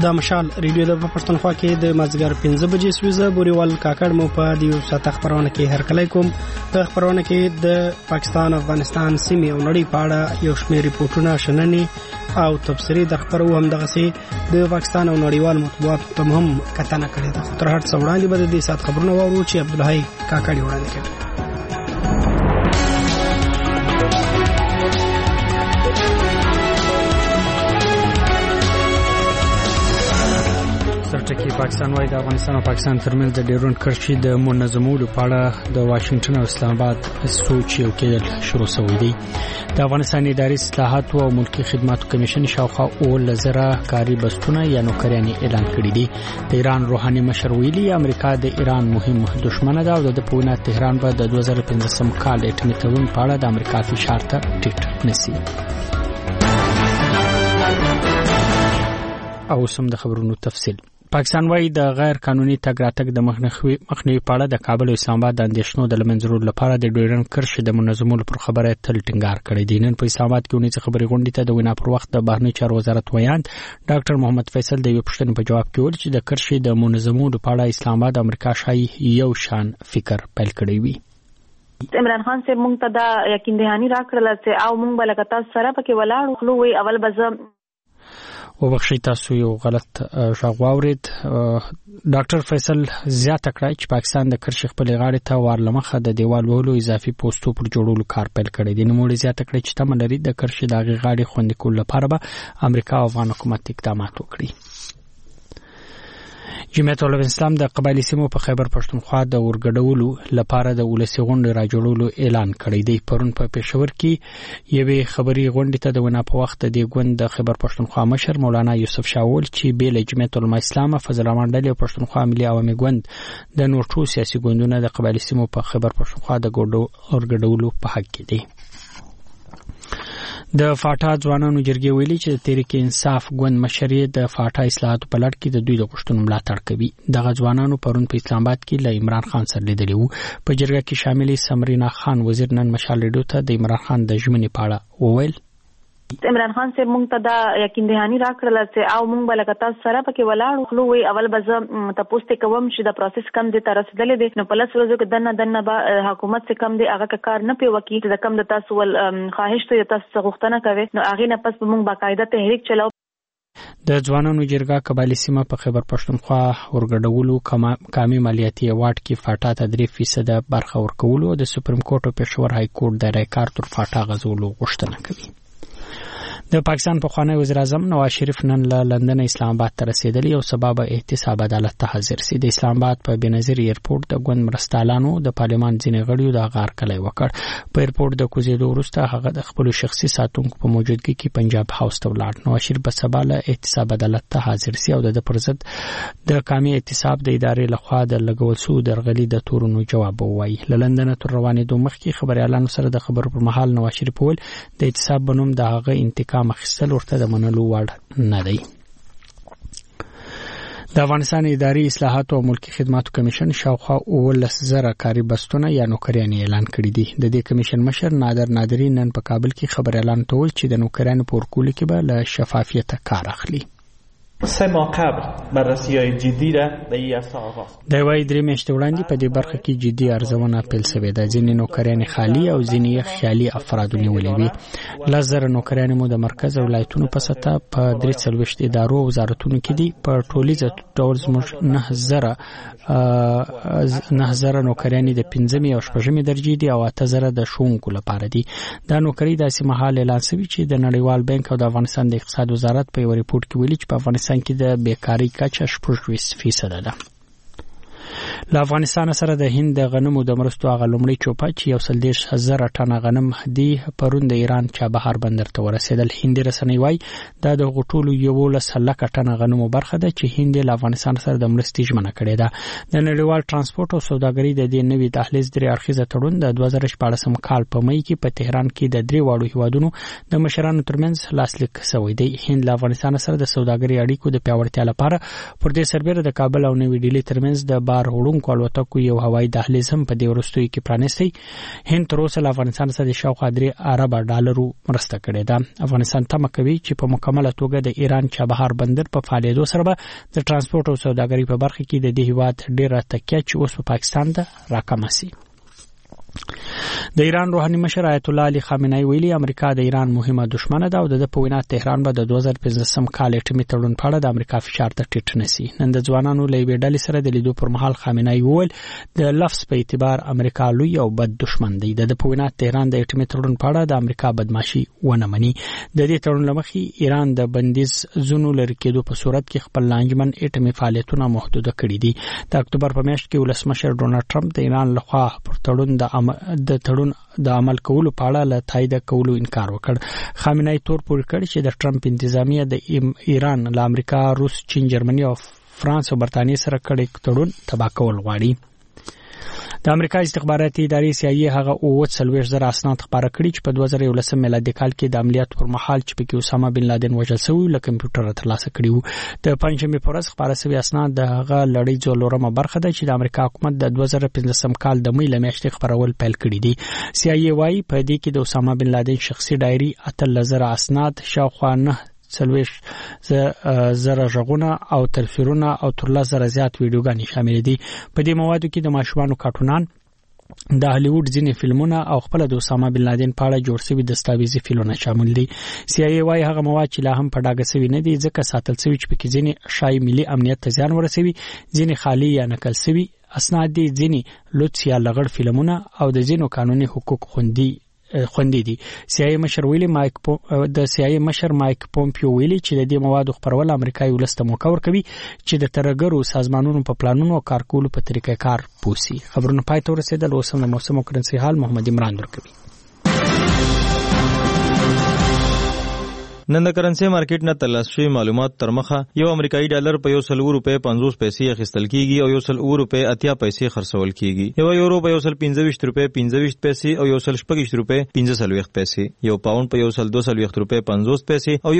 د مشال ریډیو د پښتونخوا کې د مازیګر 15 بجې سويزه بوريوال کاکړ مو په دیو ساته خبرونه کې هرکلی کوم. په خبرونه کې د پاکستان افغانستان سیمې او نړۍ په اړه یو شمېر ریپورتونه شننې او تفسیری د خبرو هم دغه سي د پاکستان او نړیوال مطبوعات ته هم کتنه کړې ده. تر هر څو وړاندې به د دې سات خبرونه وورو چې عبدالحی کاکړ وړاندې کړي. سرټکی پاکستان وايي د افغانستان او پاکستان ترمنځ د ډیورنډ کرښې د منظمولو په اړه د واشنگټن او اسلام آباد سوچ یو کېدل شروع شوی دی. د افغانستان اداري اصلاحات او ملکی خدماتو کمیشن شاوخوا 1000 کاري بستونه یا نوکریانې اعلان کړي دي. د ایران روحاني مشر ویلي امریکا د ایران مهم دښمن ده او د پوینا تهران به د 2015 کال اټومي تړون په اړه د امریکا فشار ته ټیټ نسی. او سم د خبرونو تفصیل. پاکستان وايي د غیر قانوني تګ راتګ د مخنیوي په اړه د کابل او اسلام آباد د اندېښنو د لمنځلو لپاره د ډیورنډ کرښې د منظمولو پر خبره تل ټینګار کړی دی. نن په اسلام آباد کې ونیځ خبري غونډې ته د وینا پر وخت د بهرنی چارو وزارت ویاند ډاکټر محمد فیصل د یو پښتنې په جواب کې ویل چې د کرښې د منظمولو په اړه اسلام آباد امریکا شای یو شان فکر پیل کړی وي. عمران خان سے مونږ ته دا یقین دهانی راکړل چې او مونږ بلکتا سره پکې ولاړ خلو وی اول بز وبخښی تاسو یو غلط ژغ واورید. ډاکټر فیصل زیاته کړی چې پاکستان د کرښې خپل غاړې ته وارلمخه د دیوال وهلو اضافي پوسټو پر جوړولو کار پیل کړی دی. نو موږ زیاته کړی چې تمه لري د کرښې د غاړې خوندي کولو لپاره به امریکا او افغان حکومت اقدامات وکړي. جمعیت علماء اسلام د قبایلی سیمو په خیبر پښتونخوا د ورګډولو لپاره د ولسی غونډې راجوړولو اعلان کړی دی. پرون په پېښور کې یوې خبري غونډې ته د وینا په وخت د ګوند د خیبر پښتونخوا مشر مولانا یوسف شاول چې بیل جمعیت علماء اسلام فضل الرحمن ډلې او پښتونخوا ملي عوامي ګوند د نور ټول سیاسي ګوندونو د قبایلی سیمو په خیبر پښتونخوا د ورګډولو په حق کې دي. د فاټا ځوانانو جرګې ویلي چې د تحریک انصاف ګوند مشري د فاټا اصلاحاتو په لړ کې د دوی د غوښتنو ملاتړ کوي. دغه ځوانانو پرون په اسلام آباد کې له عمران خان سره لیدلي وو. په جرګه کې شامل سمرینا خان وزیر نن مشال ریډیو ته د عمران خان د ژمنې په اړه وویل. عمران خان سے مونږ ته دا یقین دهانی راکړل چې او مونږ بلکتا سره پکې ولاړ خلو وی اول بز تاسو ته کوم چې د پروسس کم دي تر رسیدلې دي. نو پلس ورځو کې دنه به حکومت سے کم دي هغه کار نه پی وکي د کم د تاسو ول خواهش ته تاسو غوښتنه کوي. نو هغه نه پس مونږ باقاعده تحریک چلاو. د ځوانانو جرګه قبایلی سیمه په خیبر پښتونخوا ورګډولو کامي مالیاتي ایوارډ کې فاټا ته 3% برخه ورکولو د سپریم کورټ او پېښور های کورټ د ریکارډ تر فاټا غزولو غوښتنه کوي. د پاکستان پخوانی وزیر اعظم نواز شریف نن له لندن اسلام آباد ته رسیدلی او سبب احتساب عدالت ته حاضر سي. د اسلام آباد په بنظیر ایرپورټ د ګوند مرستالانو د پارلمان ځینې غړیو د غار کلی وکړ. په ایرپورټ د کوزیدو وروسته هغه د خپل شخصي ساتونکو په موجودګۍ کې پنجاب هاوس ته ولاړ. نواز شریف په سبا له احتساب عدالت ته حاضر سي او د پرزد د قومي احتساب د ادارې لخوا د لګول شو درغلي د تورونو جواب وایي. له لندن تر روانېدو مخکې خبريالانو سره د خبرو پر مهال نواز شریف وویل د احتساب بنوم د هغه انتقام اخیستل ورته د منلو وړ نه دی. د افغانستان اداري اصلاحات او ملکی خدماتو کمیشن شاوخوا 1000 کاري بستونه یا نوکریانې اعلان کړي دي. د دې کمیشن مشر نادر نادری نن په کابل کې خبر اعلان کول چې د نوکریانو په ورکولو کې به له شفافیت کار اخلي. 3 ماه قبل بررسی‌های جدی را به این عرصه آغاز. د وای درې میاشتې وړاندې په دې برخه کې جدي ارزونه پیل شوې ده. ځینې نوکریان خالی او ځینې خیالي افراد نیولې وي. 1000 نوکریان مو د مرکز او ولایتونو په سطح په 340 ادارو او وزارتونو کې دي. په ټولیز ډول زموږ 9000 نوکریان د 5مې او 6مې درجې دي او 8000 د ښوونکو لپاره دي. دا نوکری داسې مهال اعلان شوی چې د نړیوال بانک او د افغانستان د اقتصاد وزارت په یو ریپورت کې ویلي چې په افغانستان کې د بیکاری کچه 8% ده. له افغانستان سره د هند د غنمو د مرستو هغه لومړی چوپه چې 130,000 ټنه غنم دی پرون د ایران چابهار بندر ته ورسېدل. هندي رسنۍ وايي دا د غټولو 11,00,000 ټنه غنمو برخه ده چې هند له افغانستان سره د مرستې ژمنه کړې ده. د نړیوال ترانسپورت او سوداګرۍ د دې نوي دهلیز درې اړخیزه تړون د 2014 کال په مې کې په تهران کې د درې واړو هیوادونو د مشرانو ترمنځ لاسلیک شوی دی. هند له افغانستان سره د سوداګرۍ اړیکو د پیاوړتیا لپاره پر دې سربېره د کابل او نوې ډیلي ترمنځ د بار بار وړونکو الوتکو یو هوایي دهلیز هم په دې وروستیو کې پرانیستی. هند تر اوسه له افغانستان سره د شاوخوا $3 ارب مرسته کړې ده. افغانستان تمه کوي چې په مکمله توګه د ایران چابهار بندر په فعالیتو سره به د ترانسپورت او سوداګرۍ په برخه کې د دې هیواد ډېره تکیه چې اوس په پاکستان ده راکمه شي. د ایران روحاني مشر آیت الله علي خامنه‌ای ویلي امریکا د ایران مهمه دښمنه ده او د په وینا تهران به د 2015 کال اټومي تړون په اړه د امریکا فشار ته ټیټ نشي. نن د ځوانانو له یوې ډلې سره د لیدو پر مهال خامنه‌ای وویل د لفظ په اعتبار امریکا لوی او بد دښمن دی. د په وینا تهران د اټومي تړون په اړه د امریکا بدمعشي ونه مني. د دې تړون لمخې ایران د بندیز زونو لري کېدو په صورت کې خپل لانجمن اټومي فعالیتونه محدود کړي دي. د اکتوبر په میاشت کې ولسمشر ډونالد ټرمپ د ایران لخوا پر تړون د عمل کولو په اړه له تایید کولو انکار وکړ. خامنه‌ای تور پورې کړ چې د ټرمپ انتظامیه د ایران له امریکا، روس، چین، جرمني او فرانس او برتانیې سره کړي تړون تباه کول غواړي. د امریکا استخباراتي ادارې CIA هغه 40,000 اسناد خبره کړي چې په 2011 میلادي کال کې د عملیات پر مهال چې په کې اسامه بن لادن وژل شوی له کمپیوټر ترلاسه کړي وو. د پنځمې پر ورځ خبره شوی اسناد د هغه لړۍ څلورمه برخه ده چې د امریکا حکومت د 2015 کال د مې میاشتې خبرول پیل کړي دي. CIA وايي په دې کې د اسامه بن لادن شخصي ډایري 8000 اسناد، شاوخوا 9,000 ژغونه او تصویرونه او تر 10,000 زیات ویډیوګانې شامل دي. په دې موادو کې د ماشومانو کارټونان، د هالیوډ ځینې فلمونه او خپل د اسامه بن لادن په اړه جوړ شوي دستاویزي فلمونه شامل دي. CIA وايي هغه مواد چې لا هم په ډاګه شوي نه دي ځکه ساتل شوي چې پکې ځینې شای ملي امنیت ته زیان ورسوي، ځینې خالي یا نقل شوي اسناد دي، ځینې لوڅ یا لغړ فلمونه او د ځینو قانوني حقوق خوندي دي. CIA مشر مایک پومپیو ویلي چې د دې موادو خپرول امریکایي ولسته موقع ورکوي چې د ترګرو سازمانونو په پلانونو او کارکولو په طریقه کار پوسي. خبرونه پای ته ورسېدل. اوس هم د موسم او کرنسي حال محمد عمران ورکوي. نن د کرنسي مارکیټ نه ترلاسه شوی معلومات تر مخه یو امریکایي ډالر په $1.50 اخیستل کیږي او $1.80 خرڅول کیږي. یو یورو په $1.25 او $1.25 یو پاوند په $1.22 او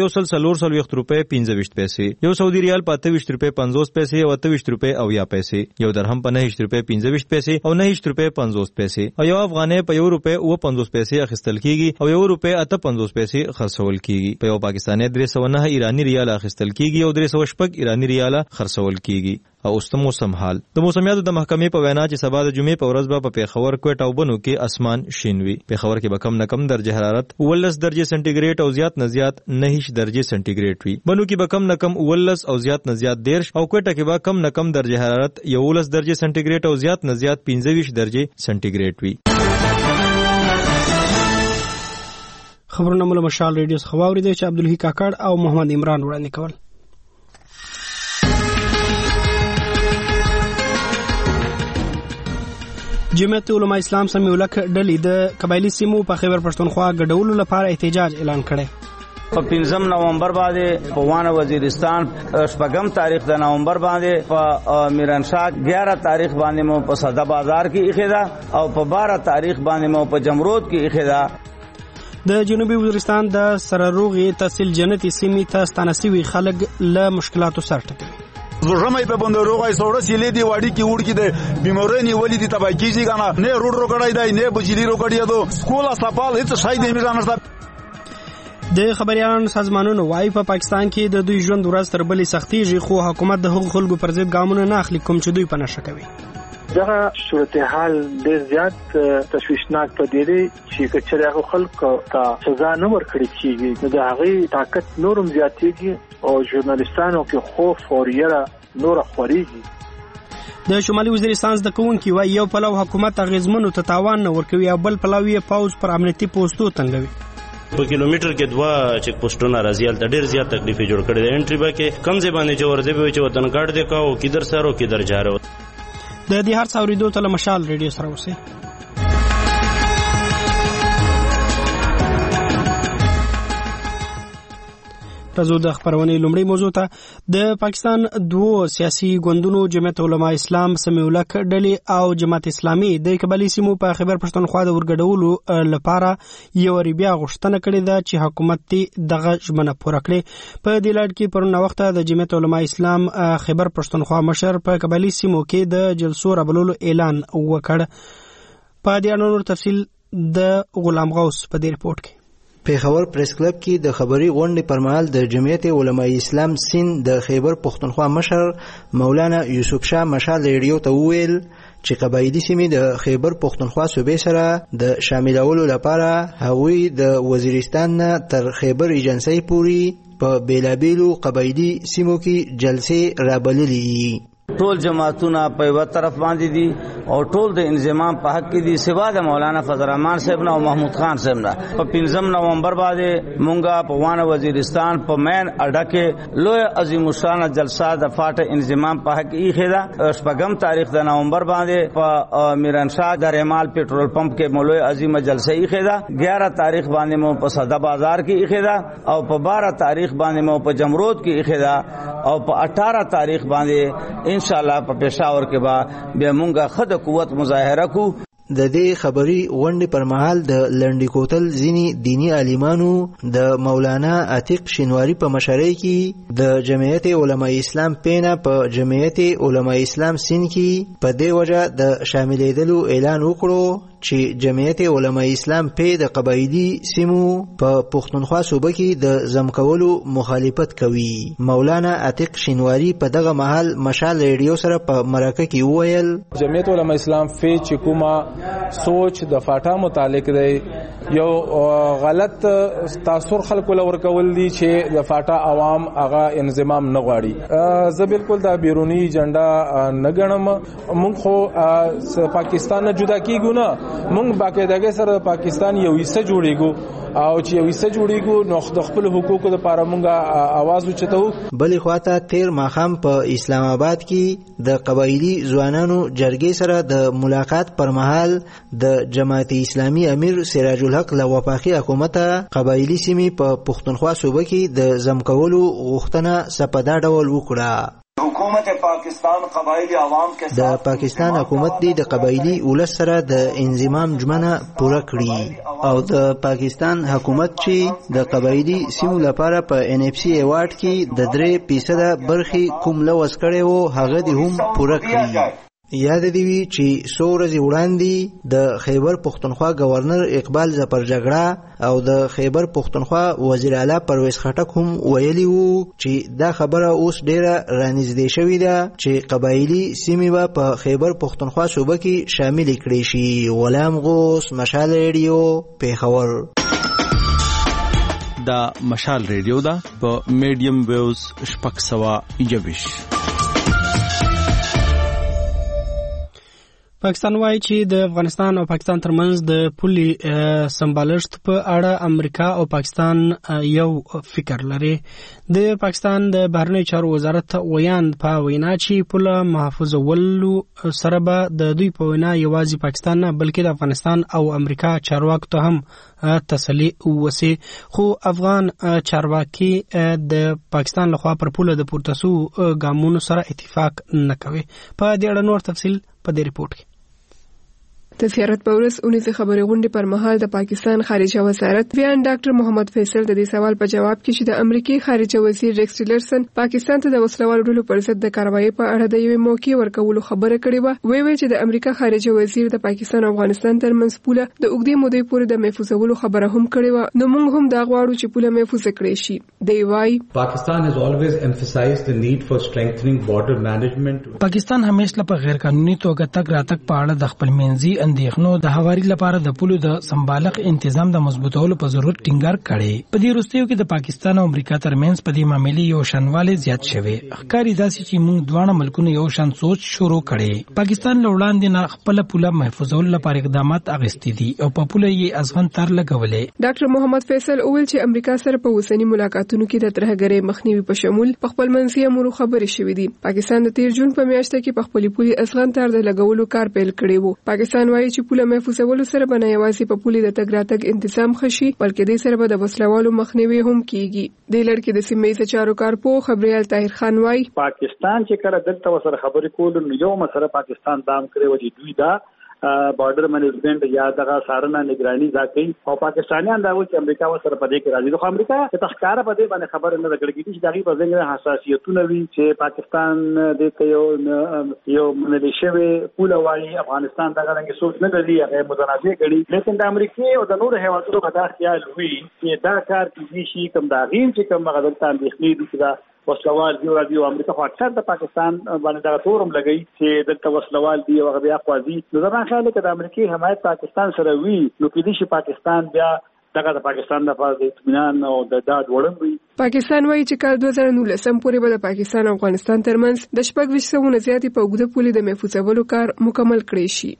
$1.24 یو سعودي ریال په $28.50 او $28.50 یو درهم په $9.15 او $9.50 او یو افغانۍ په $1.50 اخیستل کیږي او $1.58 خرڅول کیږي. په پاکستاني 309 ایرانی ریال اخیستل کیږي او 306 ایرانی ریال خرڅول کیږي. او اوس موسم حال د موسمیاتو د محکمې په وینا چې سبا د جمعې په ورځ به په پیښور، کوټه او بنو کې اسمان شین وي. پیښور کې به کم نه کم درجه حرارت 19 درجه سنټیګریډ او زیات نه زیات 9 درجه سنټیګریډ وي. بنو کې به کم نه کم 19 او زیات نه زیات 13 او کوټه کې به کم نه کم درجه حرارت 11 درجه سنټیګریډ او زیات نه زیات 25 درجه سنټیګریډ وي. خبرونه مول مشال ریډیو څخه واوریدل چې عبدالحی کاکړ او محمد عمران وړاندې کول. جمعیت علماء اسلام سمیولک ډلې د قبایلی سیمو په خیبر پښتونخوا ګډولو لپاره احتجاج اعلان کړی. په 5 نومبر باندې په وانه وزیرستان، 8 تاریخ د نومبر باندې په میرانشاه، 11 تاریخ باندې مو په صدا بازار کې اخیدا او په 12 تاریخ باندې مو په جمرود کې اخیدا. د جنوبي وزیرستان د سرروغي تحصیل جنتي سیمې ته ستانسوي خلک له مشکلاتو سره ټکوي. زړمې په بندروغای سوړه سیلې دی واړی کی وړ کی د بیمورنی ولی دی تبا کیږي کنه نه روډ روکړای دی نه بجلی روکړی دو سکول سپال هیڅ شای دی میرانه. د خبريالانو سازمانونو وايي په پاکستان کې د دوی ژوند ورځ تر بلې سختيږي، خو حکومت د حقوق خلکو پر ضد ګامونه نه اخلي کوم چې دوی په نشه کوي. دغه صورتحال ډېر زیات تشویشناک پدې دی چې کچره هغه خلکو ته سزا نه ورکړي کیږي، نو د هغه طاقت نورم زیاتېږي او ژورنالستانو کې خوف او ریره نور خوريږي. د شمالي وزیرستان د کوونکی وايي یو پلو حکومت اغیزمنو ته تاوان نه ورکوي او بل پلو یې پاوز پر امنیتي پوسټو تنګوي. په کیلومتر کې 2 چک پوسټونه راځي، د ډېر زیات تکلیف جوړ کړي. د انټری با کې کم ځای باندې چې ورځي به چې وطن کارت دی کاو کیدر سره کیدر جارو. د دې هر څاوريدو ته مشال ریډیو سره اوسئ. راځو د خبرونې لومړی موضوع ته. د پاکستان دوه سیاسي ګوندونو جمعیت علماء اسلام سمیع ډلې او جماعت اسلامي د قبایلی سیمو په خیبر پښتونخوا د ورګډولو لپاره یو بیا غوښتنه کړې ده چې حکومت دغه ژمنه پوره کړي. په دې لړ کې پرون وخت د جمعیت علماء اسلام خیبر پښتونخوا مشر په قبایلی سیمو کې د جلسو رابلولو اعلان وکړ. په دې اړه نور تفصیل د غلام غوث په دې رپورټ کې. پیښور پریس کلب کې د خبري غونډې پر مهال د جمعیت علماء اسلام سین د خیبر پښتونخوا مشر مولانا یوسف شاه مشال ریډیو ته وویل چې قبایلی سیمې د خیبر پښتونخوا صوبې سره د شاملولو لپاره هغوی د وزیرستان نه تر خیبر ایجنسی پورې په بیلابیلو قبایلی سیمو کې جلسې رابللې. ټول جماعتونه په یو طرف باندې دي او ټول د انضمام په حق کې دي سوا د مولانا فضل الرحمن صاحب نه او محمود خان صاحب نه. په 5 نومبر باندې مونږه په وانه وزیرستان په مین اډه کې لوی عظیم الشان جلسه د فاټ انضمام په حق یې خېدا. شپږم تاریخ د نومبر باندې په میرنشاه د ریمال پېټرول پمپ کې مولوی عظیم جلسه یې خېدا. 11 تاریخ باندې مو په صدا بازار کې یې خېدا او په 12 تاریخ باندې مو په جمرود کې یې خېدا او په 18 تاریخ باندې انشاءاللہ په پېښور کې به بیا مونږه خد قوت مظاهره کو. د دې خبري غونډې پر مهال د لنډی کوتل ځینی دینی عالمانو د مولانا عتیق شینواری په مشرۍ کې د جمعیت علماء اسلام پینا په جمعیت علماء اسلام سین کې په دې وجه د شاملېدلو اعلان وکړو چې جمعیت علماء اسلام په د قبایلی سیمو په پښتونخوا صوبه کې د زمکولو مخالفت کوي. مولانا عتیق شینواری په دغه محل مشال ریډیو سره په مرکه کې وویل جمعیت علماء اسلام چې کومه سوچ د فاټا متعلق دی یو غلط تاثر خلکو لور کول دي چې د فاټا عوام هغه انضمام نه غواړي. زه بالکل دا بیرونی ایجنډا نه ګڼم. موږ خو پاکستان نه جدا کیږو نه، موږ باقاعدګۍ سره پاکستان یو حصہ جوړیږو او چې یو حصہ جوړیږو نو د خپل حقوقو لپاره موږ आवाज اوچتو. بلې خواته تیر ماښام په اسلام آباد کې د قبایلی ځوانانو جرګې سره د ملاقات پر مهال د جماعت اسلامي امیر سراج الحق له وفاقي حکومت قبایلی سیمې په پښتونخوا صوبه کې د زمکولو غوښتنه سپدا ډول وکړه. حکومت پاکستان قبایلی عوام کے د پاکستان حکومت دی د قبایلی ولس سره د انضمام ژمنه پوره کړي او د پاکستان حکومت چې د قبایلی سیمو لپاره په NFC ایوارډ کې د 3% برخي کوم لوس کړي وو هغه دی هم پوره کړي. یاد دی وی چې څو ورځې وړاندې د خیبر پښتونخوا گورنر اقبال ظفر جګړه او د خیبر پښتونخوا وزیر اعلی پرویز خټک هم ویلي وو چې دا خبره اوس ډیره رانږدې شوې ده چې قبایلی سیمې په خیبر پښتونخوا صوبه کې شامل کړي شي. غلام غوث، مشال ریډیو، پیښور. دا مشال ریډیو دا په میډیم ویوز 621. پاکستان وایي چې د افغانستان او پاکستان ترمنځ د پولې سمبالښت په اړه امریکا او پاکستان یو فکر لري. د پاکستان د بهرنیو چارو وزارت ویاند په وینا چې پوله محفوظولو سره به د دوی په وینا یوازې پاکستان نه بلکې د افغانستان او امریکا چارواکو ته هم تسلی وسی. خو افغان چارواکي د پاکستان لخوا پر پوله د پورتسو ګامونو سره اتفاق نه کوي. په دې اړه نور تفصیل په دې رپورټ کې. د زیارت په ورځ اونیزه خبري غونډې پر مهال د پاکستان خارجه وزارت ویان ډاکټر محمد فیصل د دې سوال په جواب کې چې د امریکای خارجه وزیر ریکس ټیلرسن پاکستان ته د وسلوالو ډلو پر ضد د کاروایی په اړه د یوې موقع ورکولو خبره کړې و. وی چې د امریکا خارجه وزیر د پاکستان او افغانستان ترمنځ پوله د اوږدې مودې پورې د محفوظولو خبره هم کړې و. نو موږ هم دا غواړو چې پوله محفوظ کړي شي. دی وايي پاکستان has always emphasized the need for strengthening border management. پاکستان همیشه په غیر قانوني توګه تک راتک په اړه د خپل منځي اندېښنو د هواري لپاره د پولو د سمبالغ انتظام د مضبوطولو په ضرورت ټینګار کړي. په دې وروستیو کې د پاکستان او امریکا ترمنځ په دې معاملې یو شانواله زیات شوی. ښکاري داسې چې موږ دواړه ملکونه یو شان سوچ شروع کړي. پاکستان له وړاندې نه خپل پوله محفوظولو لپاره اقدامات اغوستي دي او په پوله یې ازغن تر لګولې. ډاکټر محمد فیصل وویل چې امریکا سره په اوسنی ملاقاتونو کې د ترهګرۍ مخنیوي په شمول په خپل منځي امور خبرې شوې دي. پاکستان د 13 جون په میاشت کې په خپل پولي ازغن تر د لګولو کار پیل کړی وو. پاکستان وایي چې پوله محفوظولو سره به نه یوازې په پولې د تګ راتګ تنظیم خشي بلکې دې سره به د وسلوالو مخنیوي هم کیږي د لړ کې د سیمې چارو کارپو خبريال طاهر خان وایي پاکستان چې کړه دلته وسره خبرې کول نو یو مسله پاکستان دام کړی و چې دوی دا بارډر مینجمنت یا دغه سارنه نگرانی ځکه او پاکستانیان دا و چې امریکا وسره په دې کې راځي خو امریکا ته ښکارا په دې باندې خبر نه درکړي چې دغه په ځنګړه حساسیتونه وي چې پاکستان د یو ملیشوي پوله وايي افغانستان دغه رنګ سوچ نه لري هغه متنازع کړي لیکن د امریکای او د نور هیوادونو په تاسو خیال وي چې دا کار کیږي شي کوم دا غیم چې کوم غلطان دي خلې دي وسلوال دی راځي او امریکا خو اکثر د پاکستان باندې دا تورم لګي چې دلته وسلوال دی او بیا خوازي نو زما خیال دی چې د امریکای حمایت پاکستان سره وي نو کې دي چې پاکستان بیا دغه د پاکستان لپاره د اطمینان او د داد وړم وي پاکستان وایي چې کال 2019 پورې به د پاکستان او افغانستان ترمنځ د 2600 زیاتې په اوږده پولې د محفوظولو کار مکمل کړی شي.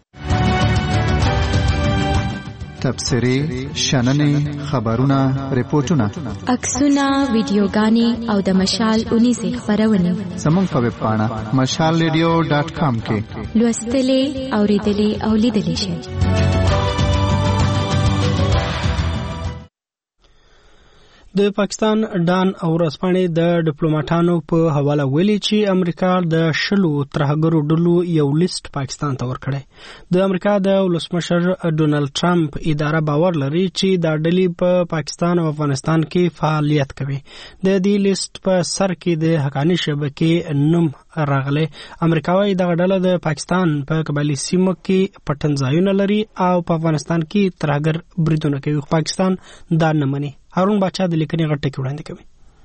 تبصرې، شننې، خبرونه، ریپورتونه، عکسونه، ویډیوګانې او د مشال 19 خبرونه زموږ په ویب پاڼه mashalradio.com کې لوستلې، اوریدلې او لیدلې شئ. د پاکستان ډان او ورځپاڼې د ډیپلوماټانو په حواله ویلي چې امریکا د 10 ترهګرو ډلو یو لیست پاکستان ته ورکړی. د امریکا د ولسمشر ډونالد ټرمپ اداره باور لري چې دا ډلې په پاکستان او افغانستان کې فعالیت کوي. د دې لیست په سر کې د حقانی شبکې نوم راغلی. امریکا وايي دغه ډله د پاکستان په قبایلي سیمو کې پټنځایونه لري او په افغانستان کې ترهګر بریدونه کوي. پاکستان دا نه مني. هارون باچا د لیکنې غټه کې وړاندې کوي.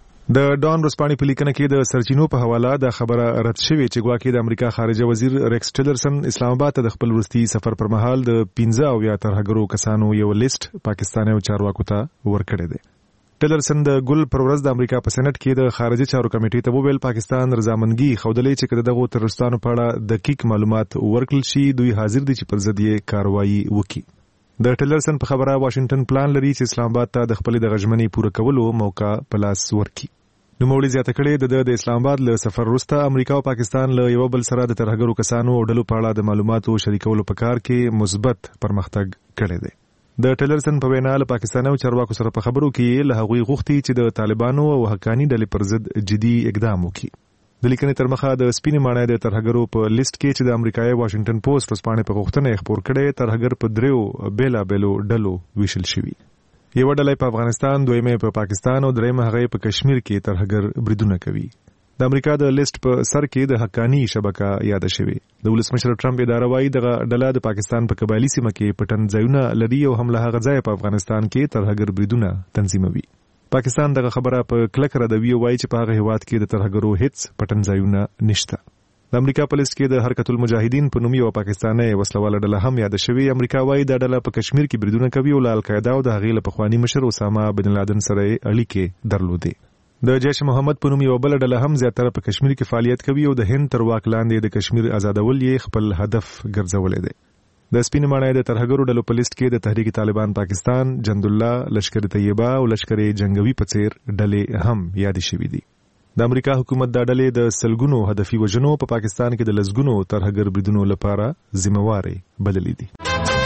د ډان ورځپاڼې په لیکنه کې د سرچینو په حواله د خبره رد شوې چې ګواکې د امریکا خارجه وزیر ریکس ټیلرسن اسلام آباد ته د خپل وروستي سفر پر مهال د 15 او یا ترهګرو کسانو یو لیست پاکستاني چارواکو ته ورکړی دی. ټیلرسن د ګل پر ورځ د امریکا په سېنات کې د خارجه چارو کمیټې ته وویل پاکستان رضامندګي ښودلې چې کله دغه ترورستانو په اړه دقیق معلومات ورکړل شي دوی حاضر دي چې پر ضد یې کاروایی وکړي. د ټیلرسن په خبره واشنگټن پلان لري چې اسلام آباد ته د خپل د غژمنې پوره کولو موقع په لاس ورکړي. نوموړي زیاته کړې د اسلام آباد له سفر وروسته امریکا او پاکستان له یو بل سره د ترهګرو کسانو او ډلو په اړه د معلوماتو شریکولو په کار کې مثبت پرمختګ کړی دی. د ټیلرسن په وینا له پاکستاني چارواکو سره په خبرو کې له هغوی غوښتي چې د طالبانو او حقانی ډلې پر ضد جدي اقدام وکړي. د لیکنې تر مخه د سپینې ماڼۍ د ترهګرو په لیست کې چې د امریکایي واشنگټن پوسټ ورځپاڼې په غوښتنه خپور کړي ترهګر په 3 بیلابیلو ډلو ویشل شوي. یو ډله په افغانستان، دویمه په پاکستان او دریمه هغه په کشمیر کې ترهګر بریدونه کوي. د امریکا د لیست په سر کې د حقانی شبکه یاد شوی. د ولسمشر ټرمپ اداره وايي دغه ډله د پاکستان په قبایلی سیمه کې پټنځایونه لري او هم له هغه ځای په افغانستان کې ترهګر بریدونه تنظیموي. پاکستان دغه خبره په کلک ردوي او وایي چې په هغه هیواد کې د ترهګرو هیڅ پټنځایونه نشته. د امریکا په لیست کې د حرکت المجاهدین په نوم یو پاکستاني وسلواله ډله هم یاد شوی. امریکا وايي دا ډله په کشمیر کې بریدونه کوي او له القاعده او د هغې له پخواني مشر اسامه بن لادن سره اړیکې درلودې. د جیش محمد په نوم یو بل ډله هم زیاتره په کشمیر کې فعالیت کوي او د هند تر واک لاندې د کشمیر آزادول یې خپل هدف ګرځولې دی. د سپینې ماڼۍ د ترهګرو ډلو په لیست کې د تحریک طالبان پاکستان، جندالله، لشکر طیبه او لشکر جنگوي په څیر ډلې هم یاد شوي دي. د امریکا حکومت دا ډلې د سلګونو هدفي وژنو په پاکستان کې د لسګونو ترهګر بریدونو لپاره ذمہواري بللې دي.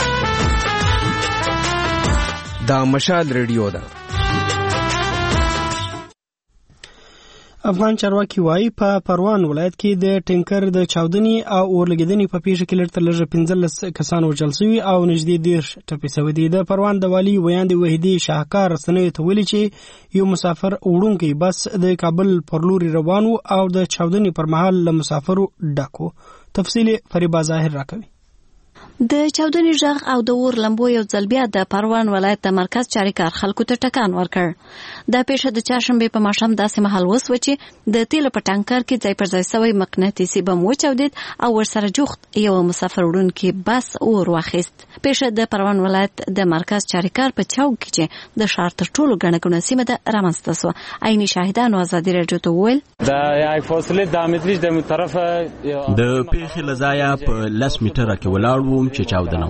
دا مشال ریډیو ده. افغان چارواکي وايي په پروان ولایت کې د ټینکر د چاودنې او اورلګیدنې په پیښه کې لږ لږ 15 کسان وژل شوي او نږدې 10 ټپي شوي دي. د پروان د والي ویاندې وحیدي شاهکار رسنیو ته ویلي چې یو مسافر وړونکی بس د کابل پر لوري روان و او د چاودنې پر مهال له مسافرو ډک و. تفصیل فریبا ظاهر راکوي. د چاودنې ژغ او د اور لمبو یو ځل بیا د پروان ولایت د مرکز چاریکار خلکو ته ټکان ورکړ. دا پیښه د چهارشنبې په ماښام داسې مهال وسوه چې د تیلو په ټانکر کې ځای پر ځای سوی مقناطیسي بم وچاودېد او ورسره جوخت یو مسافر وړونکی بس اور واخیست. پیښه د پروان ولایت د مرکز چاریکار په چوک کې چې د ښار تر ټولو ګڼه ګوڼه سیمه ده رامنځته سوه. عیني شاهدانو ازادي راډیو ته وویل د فاصله 10 متري د طرفه د پیښې له ځایه په 10 متره کې ولاړ وم چې چاودنه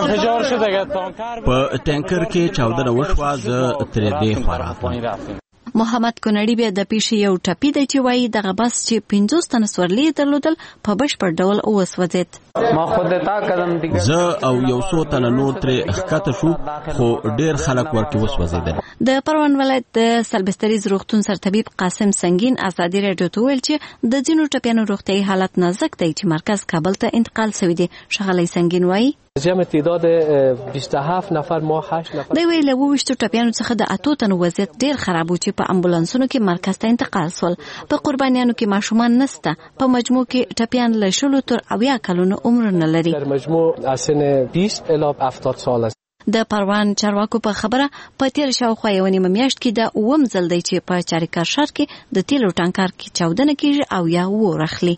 وشوه. په ټانکر کې چاودنه وشوه. زه ترې دې خوا راتلم. محمد کونړي بیا د پیښې یو ټپي دی چې وایي دغه بس چې 50 تنه سورلي درلودل په بشپړ ډول وسوځید. زه او یو څو تنه نور ترې ښکته شو خو ډېر خلک ورکې وسوځېدل. د پروان ولایت د سلبستریز روغتون سرطبیب قاسم سنگین ازادي راډیو ته ویل چې د ځینو ټپیانو روغتیايي حالت نازک دی چې مرکز کابل ته انتقال شوی دی. شغلی سنگین وایي جمع تعداد 27 نفر ما 8 نفر دی ویل و وشتو ټپیانو څخه د 8 تنو وضعیت ډیر خراب و چې په امبولانسونو کې مرکز ته انتقال شول. په قربانیانو کې ماشومان نسته. په مجموع کې ټپیان له 10 تر 80 کلونو عمر نه لري. در مجموع سن 20 الی 70 سال است. د پروان چارواکو په خبره په تیر شاوخوا یو نیمه میاشت کې د اووم ځل دی چې په چاریکار ښار کې د تیلو ټانکر کې چاودنه کیږي او یا ورخلي.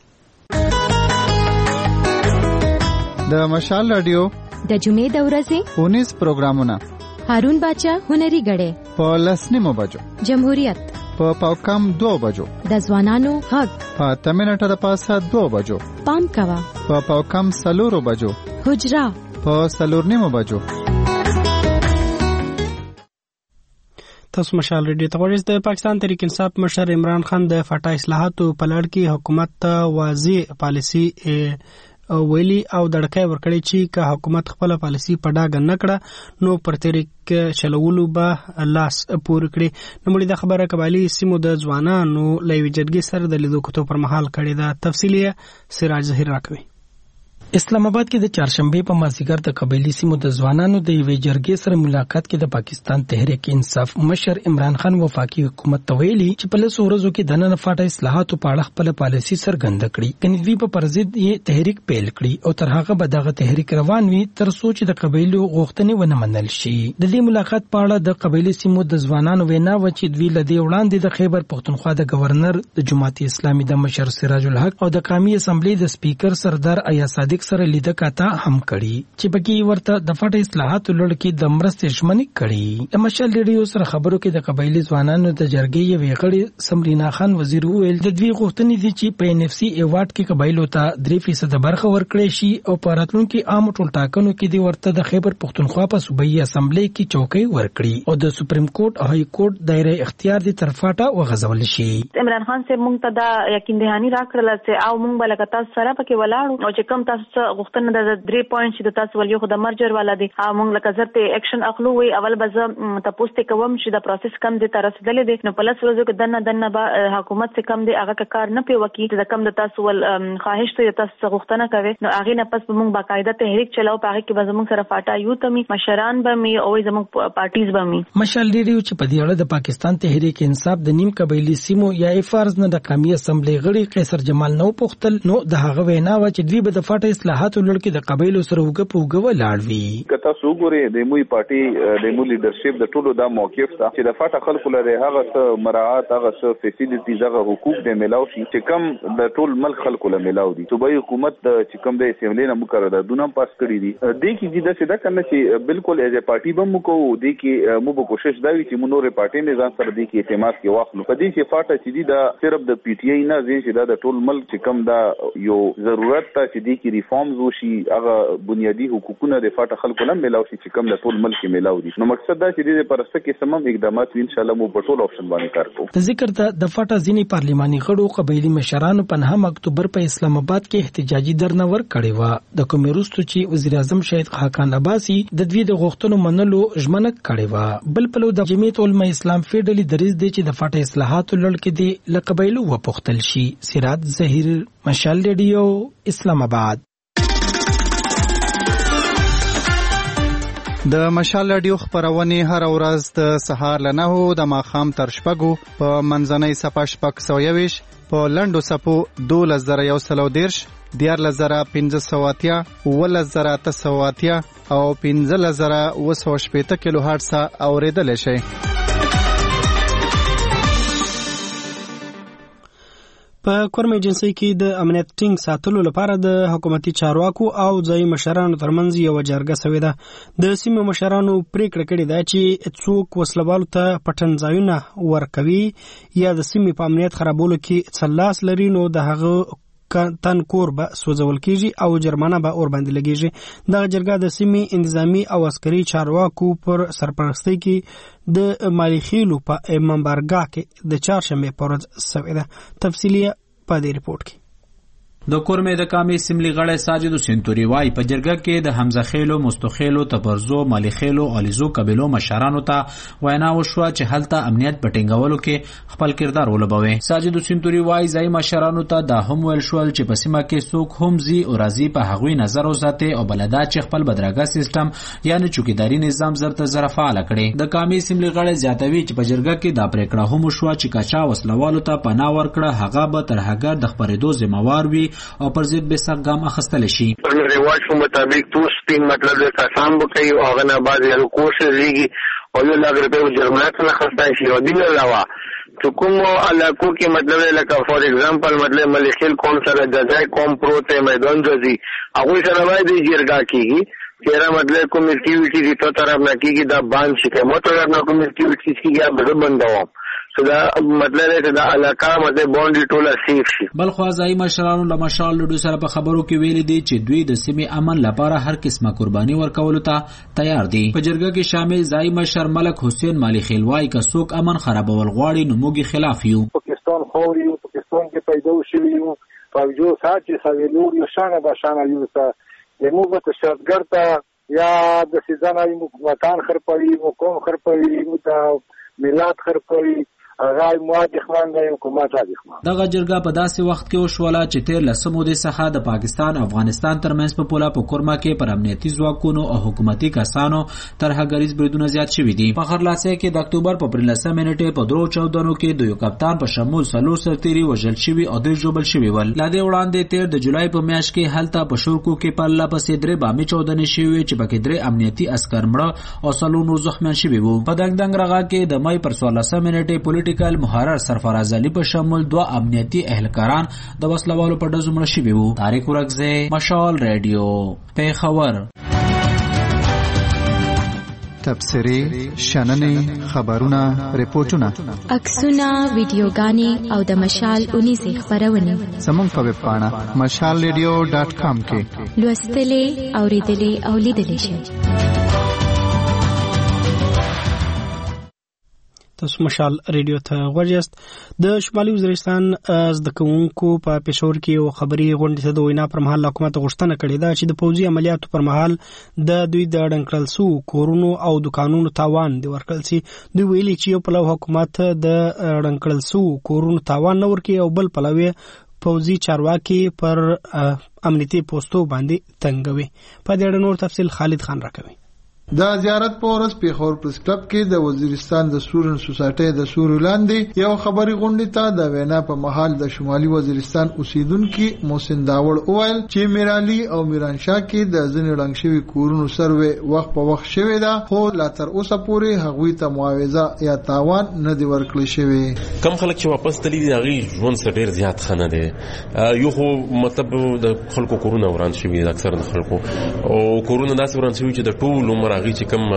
د مشال رادیو د جمعې د ورځې 19 پروګرامونه هارون باچا هنري غړې په لسنیمو بجو جمهوریت په پاوکم 2 بجو د ځوانانو حق په تمنټه د پاسه 2 بجو پام کوا په پاوکم 4 بجو حجرا په 4 بجو. تاسو مشال ریډیو ته غواړئ. د پاکستان تحریک انصاف مشر عمران خان د فاټا اصلاحاتو په لړ کې حکومت ته واضح پالیسی ویلي او دړکای ورکړي چې که حکومت خپل پالیسی په ډاګه نه کړه نو پر تحریک چلولو به لاس پور کړي. نو مړي د خبره قبایلی سیمو د ځوانانو لوي جرګې سره د لیدو کتو پر مهال کړي. دا تفصیلی سراج ظهیر راکوي. اسلام آباد کې د چهارشنبه په مازیګر د قبایلی سیمو د ځوانانو د یوې جرګې سره ملاقات کې د پاکستان تحریک انصاف مشر عمران خان وفاقي حکومت ته ویلي چې په لسو ورځو کې د نن فاټا اصلاحاتو په اړه خپل پالیسي څرګنده کړي. کني دوی په پرضد یې تحریک پیل کړي او تر هغه به دغه تحریک روان وي تر څو چې د قبایلو غوښتنې ونه منل شي. د دې ملاقات په اړه د قبایلی سیمو د ځوانانو وینا و چې دوی لدی وړاندې د خیبر پختونخوا د گورنر د جماعت اسلامي د مشر سراج الحق او د قومي اسمبلی د سپیکر سردار ایا صادق سره د کاته هم کړي چې بګي ورته د فاټا اصلاحاتو لړ کې د مرستې ژمنې کړي. د مشال ریډیو سره خبرو کې د قبایلی ځوانانو د جرګې یوې غړي سمرینا خان وزیر وویل د دوی غوښتنې دي چې په NFC ایوارډ کې قبایلو ته 3% برخه ورکړي شي او په راتلونکي عام ټولټاکنو کې دی ورته د خیبر پختونخوا په صوبایي اسمبلی کې چوکۍ ورکړي او د سپریم کورټ او های کورټ دایره اختیار دي تر فاټا وغځول شي. عمران خان سے مونږ ته دا یقین دهانی راکړل چې او مونږ بل کتا سره پکې ولاړو او چې کم تاسو غوښتنه د 3 پوینټ چې تاسو ول یو خو د مرجر والا دي مونږ لکه زرته اکشن اخلو وی اول بز تاسو ته کوم چې د پروسس کم دي تر رسیدلې دي نو پلس ورځو کې دنه به حکومت څخه کم دي هغه کار نه پی وکي چې کم د تاسو ول خواهش ته تاسو غوښتنه کوي نو هغه نه پس مونږ باقاعده تحریک چلاو پاره کې به مونږ سره فاټا یو تمي مشران به می او زموږ پارټیز به می. مشال ریډیو چې په دې اړه د پاکستان تحریک انصاف د نیم قبایلی سیمو یا فرض نه د قومي اسمبلی غړي قیصر جمال نو پختل نو د هغه وینا و چې دوی به د فاټا اصلاحاتو لړ کې د قبایلو سره وګ لاړوي. کته سوګوري د موي پارټي د مو لیدرشپ د ټولو د موقف ته چې د فاټا خلکو لري هغه څه مراعات هغه څه فیسیلیټیز هغه حقوق د ملاو شي چې کم د ټول ملک خلکو له ملاو دي. صوبایي حکومت چې کم د اسمبلی نه مقرره دونه پاس کړی دي د کی جدا سدا کنه چې بالکل ایز ا پارټي بم کو د کی مو به کوشش دا وي چې مو نور پارټي نه ځان سره د کی اعتماد کې واخلو په دې چې فاټا چې دا صرف د پی ټی آی نه ځین چې دا د ټول ملک چې کم دا یو ضرورت ته چې د کی ریفارمز وشي هغه بنیادی حقوقونه د فاټا خلکو لم ملاو شي چې کم د ټول ملک ملاو دي. نو مقصد دا چې د پرسته کې سمم اقدامات ان شاء الله مو په ټول آپشن باندې کار کوو. د ذکر ته د فاټا ځینی پارلیماني غړو قبایلی مشرانو په 9 اکتوبر په اسلام آباد کې احتجاجي درنه ور کړې و د کوم وروسته چې وزیر اعظم شهید خاقان عباسي د دوی د غوښتنو منلو ژمنه کړې و. بل پلو د جمعیت علماء اسلام فیډرالي دریځ دی چې د فاټا اصلاحاتو لړ کې دی لقبایلو و پختل شي. سراج ظهیر مشال ریډیو اسلام آباد. د مشال رادیو خبرونه هر ورځ د سهار له 9 د ماښام تر 6 په منځنۍ صفه 620 په لندو صفو 2110 14580 11880 او 15980 کیلو هرتز اوریدل شي. په کورم ایجنسی کې د امنیت ټینګ ساتلو لپاره د حکومتي چارواکو او ځای مشرانو ترمنځ یو جرګه شوې ده. د سیمې مشرانو پریکړه کړې ده چې څوک وسلوالو ته پټن ځایونه ورکوي یا د سیمې په امنیت خرابولو کې څلاس لري نو د هغه تن کور به سوځول کیږي او جرمانه به اور باندې لګیږي. دغه جرګه د سیمې انتظامی او عسکري چارواکو پر سرپرستۍ کې د مالیخیلو په منبرګاه کې د چهارشنبه په ورځ شوې ده. تفصیلی په دې ریپورت کې د کورمې د کامې سیملي غړی ساجد سنتوري وای په جرګه کې د حمزه خیلو، مستخیلو، تبرزو، مالی خیلو او لیزو قبیلو مشرانو ته وینا وشوه چې هلته امنیت پټینګولو کې خپل کردار ولوبوي. ساجد سنتوري وای ځای مشرانو ته دا هم ویل شول چې په سیمه کې څوک هم زی او راځي په هغوی نظر وساتي او بلدا چې خپل بدرګه سیستم یعنی چوکیداری نظام زرته فعال کړي. د کامې سیملي غړی زیاتوي چې په جرګه کې دا پریکړه هم وشوه چې کاچا وسلوالو ته پناه ورکړه هغه به تر هغه د خبرېدو ذمہوار وي او پر ضد به سخت ګام اخیستل شي. پر رواج په مطابق تو سپین مطلب د قسم وکي او هغه نه بعد یو کوشش لګي او یو لاګ روپے جرمانه نه خسته شي او دین علاوه چې کوم علاقو کې مطلب لکه فور ایگزامپل مطلب ملخیل قوم سره د ځای قوم پروت میدان ځي هغه سره وای دی جرګه کیږي تیرا مطلب کوم اکټیویټی دي تو طرف نه کیږي دا باند شي کوم طرف نه کوم اکټیویټی کیږي به بندوم دا مطلب دی دا علاقه مده بونډي ټوله سیف شي. بل خو ځای مشرانو له مشال لډو سره په خبرو کې ویل دي چې دوی د سیمې امن لپاره هر قسمه قرباني ورکولو ته تیار دي. په جرګه کې شامل ځای مشر ملک حسین مالی خیلوای که څوک امن خرابول غواړي نو موږ خلاف یو. پاکستان خوري پاکستان کې پیدا شوی یو فوجو ساتي سویلور یو شانه به شانه یو ته موږ ته شادګرته یا د سیزان ایمو وطن خرپوي مو قوم خرپوي مو د ملت خرپوي غای موافق باندې حکومت راځي. دغه جرګه په داسې وخت کې وشوله چې تیر لسمو د څخه د پاکستان او افغانستان ترمنځ په پوله په کورما کې پر امنیتي ځواکونو او حکومتي کسانو ترهګریز بریدونه زیات شوي دي. په خرلاسه کې د اکتوبر په 15 نیټه په درو چاودنو کې د یو کپتان په شمول سلور سرتيري وژل شوي او د جوبل شوي ول. لا دې وړاندې تیر د جولای په میاشت کې هلته په شورکو کې په الله پسې درې بامي چاودنې شوي چې پکې درې امنیتي عسكر مړه او سلور نور زخمیان شوي وو. په دنګ رغا کې د مای پر 16 نیټه پولیټیکل محرر سرفراز علي په شمول 2 امنیتي اهلکاران د وسلوالو په ډزو مړه شوي وو. طارق ورکزه، مشال ریډیو، پیښور. تبصرې، شننې، خبرونه، ریپورتونه، عکسونه، ویډیوګانې او د مشال اونیزې خبرونه زموږ په ویب پاڼه mashalradio.com کې لوستلې، اوریدلې او لیدلې شئ. تاسو مشال ریډیو ته غوږیاست. د شمالي وزیرستان زده کوونکو په پېښور کې یو خبري غونډې ته د وینا پر مهال حکومت غوښتنه کړې ده چې د پوځي عملیاتو پر مهال د دوی د ډنکړل سو کورونو او دکانونو تاوان دی ورکړل شي. دوی ویلي چې یو پلو حکومت د ډنکړل سو کورونو تاوان نه ورکړي او بل پلو پوځي چارواکي پر امنیتي پوسټو باندې تنګوي. په دې اړه نور تفصیل خالد خان راکوي. د زیارت په ورځ پیښور پریس کلب کې د وزیرستان د سورن سوسایټي د سورو لاندې یو خبري غونډه ته د وینا په محل د شمالي وزیرستان اوسیدونکو محسن داوړ اوایل چې میرالي او میرانشاه کې د ځنې ډنګ شوی کورونو سروي وخت په وخت شوی دا خو لا تر اوسه پورې هغوی ته معاوضه یا تاوان نه دی ورکړل شوی. کم خلک چې واپس تللی دي هغه ژوند سره ډیر زیات خنه دي. یو خو مطلب د خلکو کورونه وران شوی دي اکثر د خلکو او کورونه داسې وران شوی چې د ټول عمر هغه چې کوم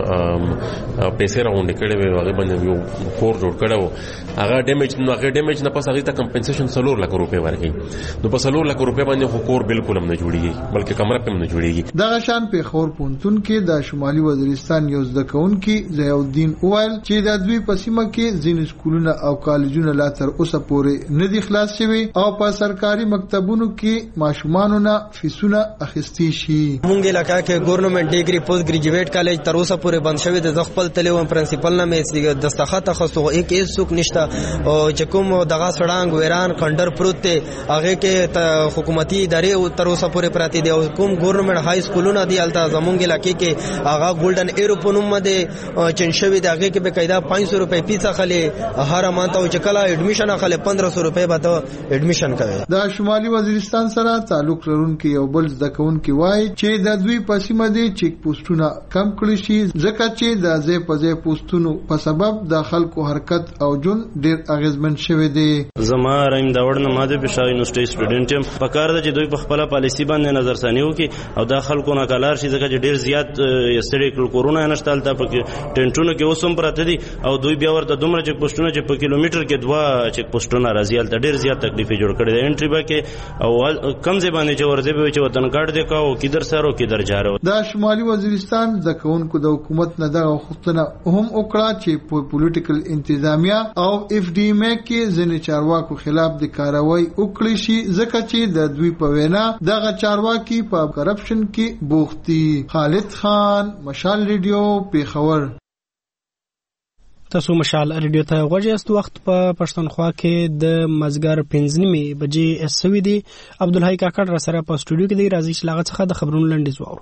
پیسې راوندې کړې وي هغه باندې یو کور جوړ کړو هغه ډیمیج نه پس هغه ته کمپنسیشن 3 لک روپے ورکړي. نو په 3 لک روپے باندې خو کور بالکل هم نه جوړیږي بلکې کمره هم نه جوړیږي. دغه شان پیښور پونتون کې د شمالي وزیرستان یو زده کوونکی ضیاءالدین اوایل چې د دوی په سیمه کې ځینې سکولونه او کالجونه لا تر اوسه پورې نه دي خلاص شوي او په سرکاري مکتبونو کې ماشومانو نه فیسونه اخیستي شي. مونږ علاقې کې ګورنمنت ډیګري پوسټ ګریجویټ کالج تر اوسه پورې بند شوی د خپل تلوم پرنسپل نه مې دستخط خاصو یک څوک نشته او چې کوم دغه سړانګ ویران کندر پروت ته هغه کې حکومتي ادارې تر اوسه پورې پراتی دي او کوم ګورنمنت های سکولونه دي الته زمونږ علاقې کې هغه ګولډن ایروپونوم باندې چنشوي دغه کې به قاعده 500 روپے فیس اخلي هر مانته او چې کله اډمیشن اخلي 1500 روپے به ته اډمیشن کوي. د شمالي وزیرستان سره تعلق لرونکي یو بل ځکهونکي وایي چې د دوی په سیمه دي چیک پوسټونه کم کړی شي ځکه چې د ځای په ځای پوسټونو په سبب د خلکو حرکت او جون ډیر اغیزمن شوی دی. زما رایم دا وړنه ماده پېښه یونیورسيټي سټوډنټ یم په کار ده چې دوی په خپل پالیسی باندې نظر ثاني وکړي او دا خلکو نه کلار شي ځکه چې ډیر زیات یستړي کړل کورونا نشتل ته په ټنټونو کې اوسم پراته دي او دوی بیا ورته دومره چې پوسټونه چې په کیلومتر کې دوا چې پوسټونه راځي ته ډیر زیات تکلیف جوړ کړی دی انټری باکې او کم ځای باندې چې ورته به چې وطن کارت دی کاو کیدر سره کیدر جارو. دا شمالي وزیرستان د کونکو د حکومت نه دغه خطونه هم وکړه چې په پولیټیکل انتظامیه او اف ډی ام کې ځینې چارواکو خلاف د کاروایی وکړي شي ځکه چې د دوی په وینا دغه چارواکي په کرپشن کې بوختي. خالد خان، مشال ریډیو، پیښور. تاسو مشال ریډیو ته غوږی وخت په پښتونخوا کې د مازګر 5:30 بجې سوي دي. عبدالحی کاکړ را سره په سټوډیو کې دی. راځي چې لاغه څخه د خبرونو لنډیز واورو.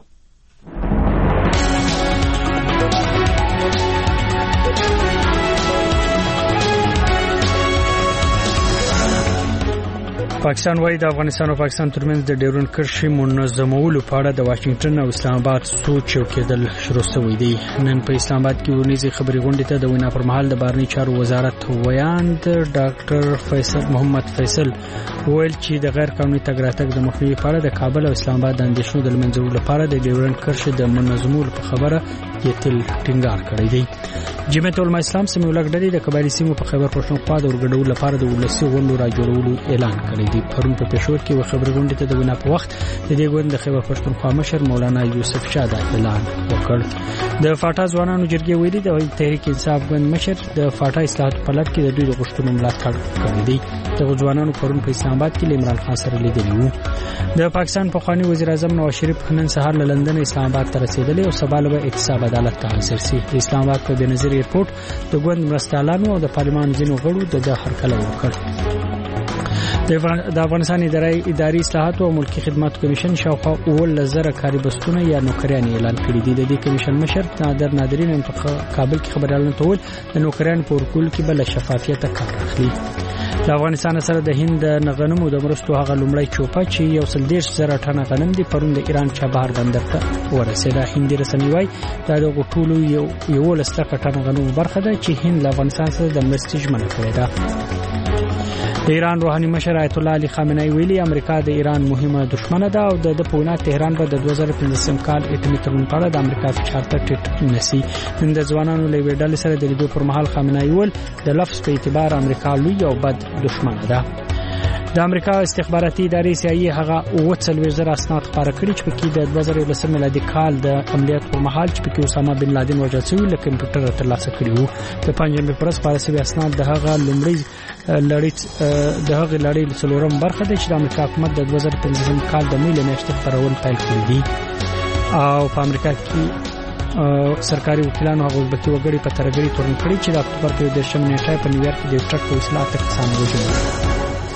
پاکستان وايي د افغانستان او پاکستان ترمنځ د ډیورنډ کرښې منظمولو په اړه د واشنگټن او اسلام آباد سوچ کېدل شروع شوی دی. نن په اسلام آباد کې ورنيزي خبري غونډې ته د وینا پر مهال د بهرنی چارو وزارت ویاند ډاکټر فیصل محمد فیصل ویل چې د غیر قانوني تګ راتګ د مخنیوي په اړه د کابل او اسلام آباد د اندیشنو د منځولو لپاره د ډیورنډ کرښې د منظمولو په خبره یې تل ټینګار کړی دی. جمعیت علماء اسلام سیمه ولګ ډلې د قبایلی سیمو په خیبر پښتونخوا د ورګډولو لپاره د ولسي غونډو راجوړولو اعلان کړی دی. پرون په پېښور کې و خبري غونډې ته د وینا په وخت د دې غونډې د خیبر پښتونخوا مشر مولانا یوسف شاه دا اعلان وکړ. د فاټا ځوانانو جرګې ویلي د تحریک انصاف ګوند مشر د فاټا اصلاحات په لړ کې د دوی د غوښتنو ملاتړ کړی دی. د ځوانانو پرون په اسلام آباد کې عمران خان سره لیدلی وو. د پاکستان پخوانی وزیر اعظم نواز شریف نن سهار له لندن اسلام آباد ته رسیدلی او سبا له احتساب عدالت ته حاضر شي. د اسلام آباد په بنظیر ایرپورټ د ګوند مرستالانو او د پارلمان ځینو غړو د هرکلی وکړ. د افغانستان اداري اصلاحات او ملکی خدمات کمیشن شاوخوا 10,000 کاري بستونه یا نوکریان اعلان کړي دي. د دې کمیشن مشر نادر نادرین په کابل کې خبريالانو ته ویل د نوکریان په ورکول کې بل شفافیت کار اخلي. د افغانستان سره د هند غنمو د مرستو هغه لومړی چوپه چې 130,000 ټنه غنم دي پرون د ایران چابهار بندر ته ورسېده. هندي رسنۍ وايي دا د غټولو یو لسته ټنه غنمو برخه ده چې هند له افغانستان سره د مرستې ژمنه کړې ده. د ایران روحاني مشر آیت الله علي خامنه‌ای ویلي امریکا د ایران مهمه دښمنه ده او د پوینا تهران به د 2015 کال اټومي تړون په اړه د امریکا فشار ته ټیټ نسی. د ځوانانو له ویډل سره د لیدو پر مهال خامنه‌ای ویل د لفظ په اعتبار امریکا لوی او بد دښمنه ده. د امریکا استخباراتي ادارې CIA هغه 40,000 اسناد خبره کړي چې پکې د 2010 میلادي کال د عملیات پر مهال چې پکې اسامه بن لادن وژل شوی له کمپیوټر ترلاسه کړي وو. د پنځمې پرس پارسي اسناد د هغه لومړی لړۍ څلورم برخه ده چې د امریکا حکومت د 2015 کال د میلادي میاشتې خبرول پیل کړی دی. او په امریکا کې سرکاري وکیلانو هغه ازبکي وګړي په ترګړي تورن کړی چې د اکتوبر په 10 نیټه په نیویارک کې د ټرک په وسیله کسان وژل.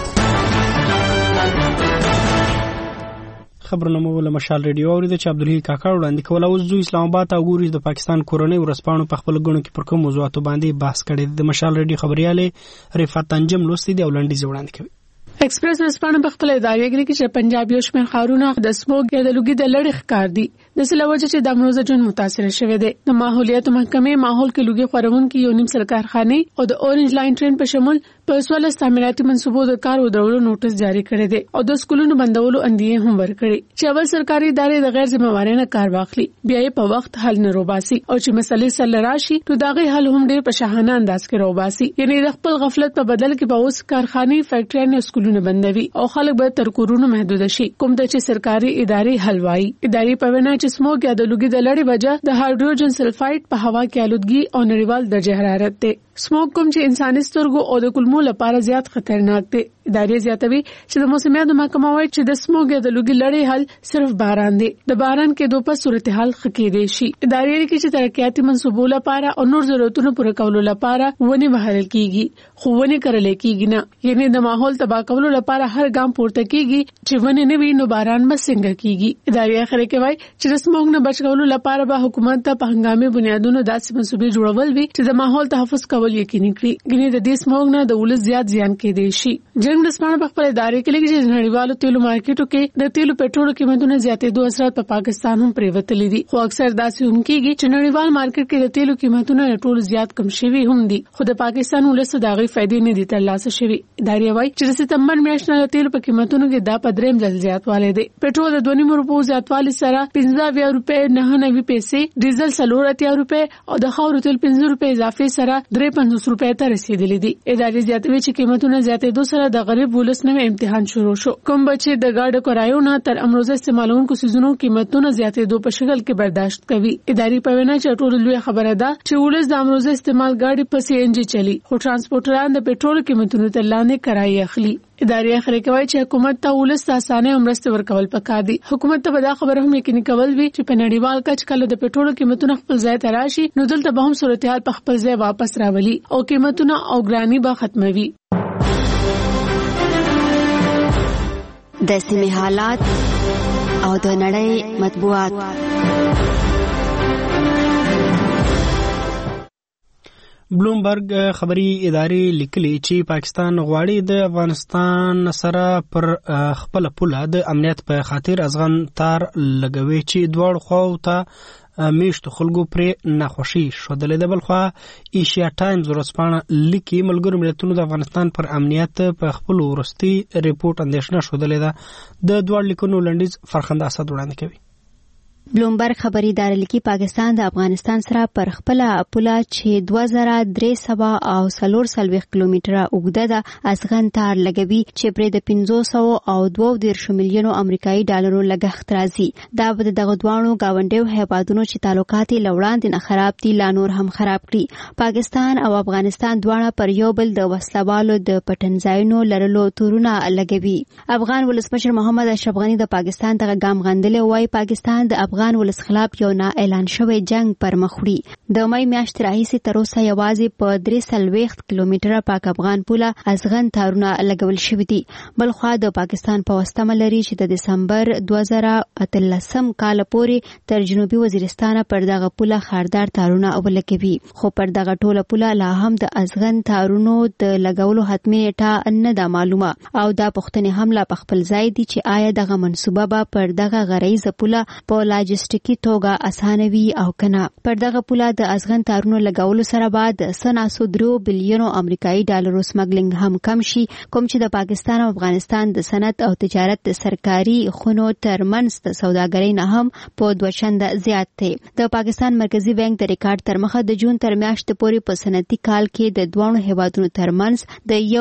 خبرونه مو له مشال ریډیو اورید چې عبدالحی کاکړ وړاندې کول. او زو اسلام آباد او ګوري د پاکستان کورنۍ ورسپانو په خپل غونډه کې پر کوم موضوعاتو باندې بحث کړي. د مشال ریډیو خبرياله رفعت انجم لوستي دی ولندې وړاندې کوي. ایکسپریس ورسپانو په خپل ادارې کې چې پنجاب یو شمېر خارونه د سموګ یا د لوګي د لړۍ ښکار دي د سلوجه چې د امروزه جون متاثر شوه دي. د ماحولیات محکمې ماحول کې لوګي خورون کې یو نیم سل کارخانه او د اورنج لاین ټرین په شمول په 16 تعمیراتي منصوبو د کار ودرولو نوټس جاری کړی دی او د سکولونو بندولو اندیه هم ورکړي چې اول سرکاري ادارې د غیر ذمہوارانه کار واخلي بیا یې په وخت حل نه روباسي او چې مسلې سره راشي نو داغه حل هم ډېر په شاهانه انداز کې روباسي. یعنی د خپل غفلت په بدل کې به اوس کارخانه فیکټریانه سکولونه بندوي او خلک به تر کورونو محدود شي. کوم د چې سرکاري ادارې حلوای ادارې په وینا چې سموګ یا د لوګي د لړۍ وجه د هایدروجن سلفایډ په هوا کې آلودګي او نړیوال درجه حرارت ته سموګ کوم چې انساني سترګو او د کولمو لپاره زیات خطرناک دی. ادارې زیاتوي چې د موسمیاتو محکمه وايي چې د سموګ یا د لوګي لړۍ حل صرف باران دی. د باران کې دوه په صورتحال خکې دی شي. ادارې کې چې ترقیاتي منصوبو لپاره او نور ضرورتونو پوره کولو لپاره ونی وهل کیږي خو ونی کرل کیږي نه. یعنی د ماحول تباہ کولو لپاره هر ګام پورته کیږي چې ونی نه وي نو باران به څنګه کیږي. ادارې اخر کې وايي چې د سموګ نه بچ کولو لپاره به حکومت ته په هنګامي بنیادونو داسې منصوبې جوړول وي چې د ماحول تحفظ کول کول یقیني کړي. ګنې د دې سموګ نه د ولس زیات زیان کېدای شي. جنگ رسپانه په خپل ادارې کې لګي چې نړیوالو تیلو مارکیټو کې د تیلو پټرولو قیمتونو زیاتېدو اثرات په پاکستان هم پریوتلې دي. خو اکثر داسې هم کېږي چې نړیوال مارکیټ کې د تیلو قیمتونه ټول زیات کم شوي هم دي، خو د پاکستان ولس د هغې فائدې نه دي ترلاسه شوي. ادارې وایي چې د سپتمبر میاشت نه د تیلو په قیمتونو کې دا په درېیم ځل زیاتوالی دی. پټرول د 2.5 روپو زیاتوالي سره 15 روپۍ 99 پیسې، ډیزل 4 روپۍ او د خاورو تیل 15 روپۍ اضافه سره 53 روپۍ ته رسیدلې دي. ادارې زیاتوي چې قیمتونه زیاتېدو سره د غریب ولس نوې امتحان شروع شو. کوم بچي د گاډو کرایو نه تر امروزه استعمالونکو سيزونو قیمتونه زیاتېدو په شکل کې برداشت کوي. ادارې په وینا چې ټول لوی خبره ده چې ولس د امروزه استعمال گاډي په سی ان جی چلی، خو ترانسپورټران د پټرول قیمتونو ته لاندې کرایي اخلي. ادارې اخر کوي چې حکومت ته ولس ته اسانه مرسته ورکول پکار دي. حکومت ته دا خبره هم یقیني کول وی چې په نړیوال کچ کله د پټرول قیمتونه خپل ځای ته راشي نو دلته به هم صورتحال په خپل ځای واپس راولي او قیمتونه او ګرانی به ختموي. د سیمې حالات او د نړۍ مطبوعات. بلومبرګ خبري ادارې لیکلي چې پاکستان غواړي د افغانستان سره پر خپل پوله د امنیت په خاطر ازغن تار لګوي چې دوړ خو ته میشتو خلکو پرې ناخوشي شودلې ده. بلخوا ایشیا ټایمز ورځپاڼه لیکي ملګرو ملتونو د افغانستان پر امنیت په خپل ورستي ریپورت اندېښنه شودلې ده. د دوړ لیکونو لنډیز فرخنده اسد وړاندې کوي. بلومبرګ خبري ادارې لیکي پاکستان د افغانستان سره پر خپل پوله چې 2300 او 440 کیلومتره اوږده ده ازغن تار لګوي چې پرې د 500 او 2.2 میلیونو امریکایي ډالرو لګښت راځي. دا به دغه دوانو گاونډیو هیوادونو چې تعلقات یې لوړاندې نه خراب دي لا نور هم خراب کړي. پاکستان او افغانستان دواړه پر یو بل د وسلوالو د پټنځایونو لرلو تورونه لګوي. افغان ولسمشر محمد اشرف غنی د پاکستان دغه ګام غندلې وایي پاکستان د افغان ولس خلاف یو نه اعلان شوی جنگ پر مخ وړي. د مې میاشتې راهیسې تر اوسه یوازې په 340 کیلومتره پاک افغان پوله ازغن تارونه لګول شوي دي. بلخوا د پاکستان په واستمه لري چې د دسمبر 2013 کال پورې تر جنوبي وزیرستان پر دغه پوله خاردار تارونه ولګوي، خو پر دغه ټوله پوله لا هم د ازغن تارونو د لګولو حتمي نیټه نه ده معلومه او دا پوښتنې هم لا په خپل ځای دي چې آیا دغه منصوبه به پر دغه غریزه پوله په لاجستیکي توګه اسانوي او کنه. پر دغه پوله د ازغن تارونو لګولو سره بعد 3 بلیونو امریکایي ډالرو سمګلینګ هم کم شي، کوم چې د پاکستان او افغانستان د صنعت او تجارت د سرکاري خونو ترمنځ د سوداګرۍ نه هم په 2 چنده زیات دی. د پاکستان مرکزی بانک د ریکارډ تر مخه د جون تر میاشتې پورې په صنعتي کال کې د دوه هیوادونو ترمنځ د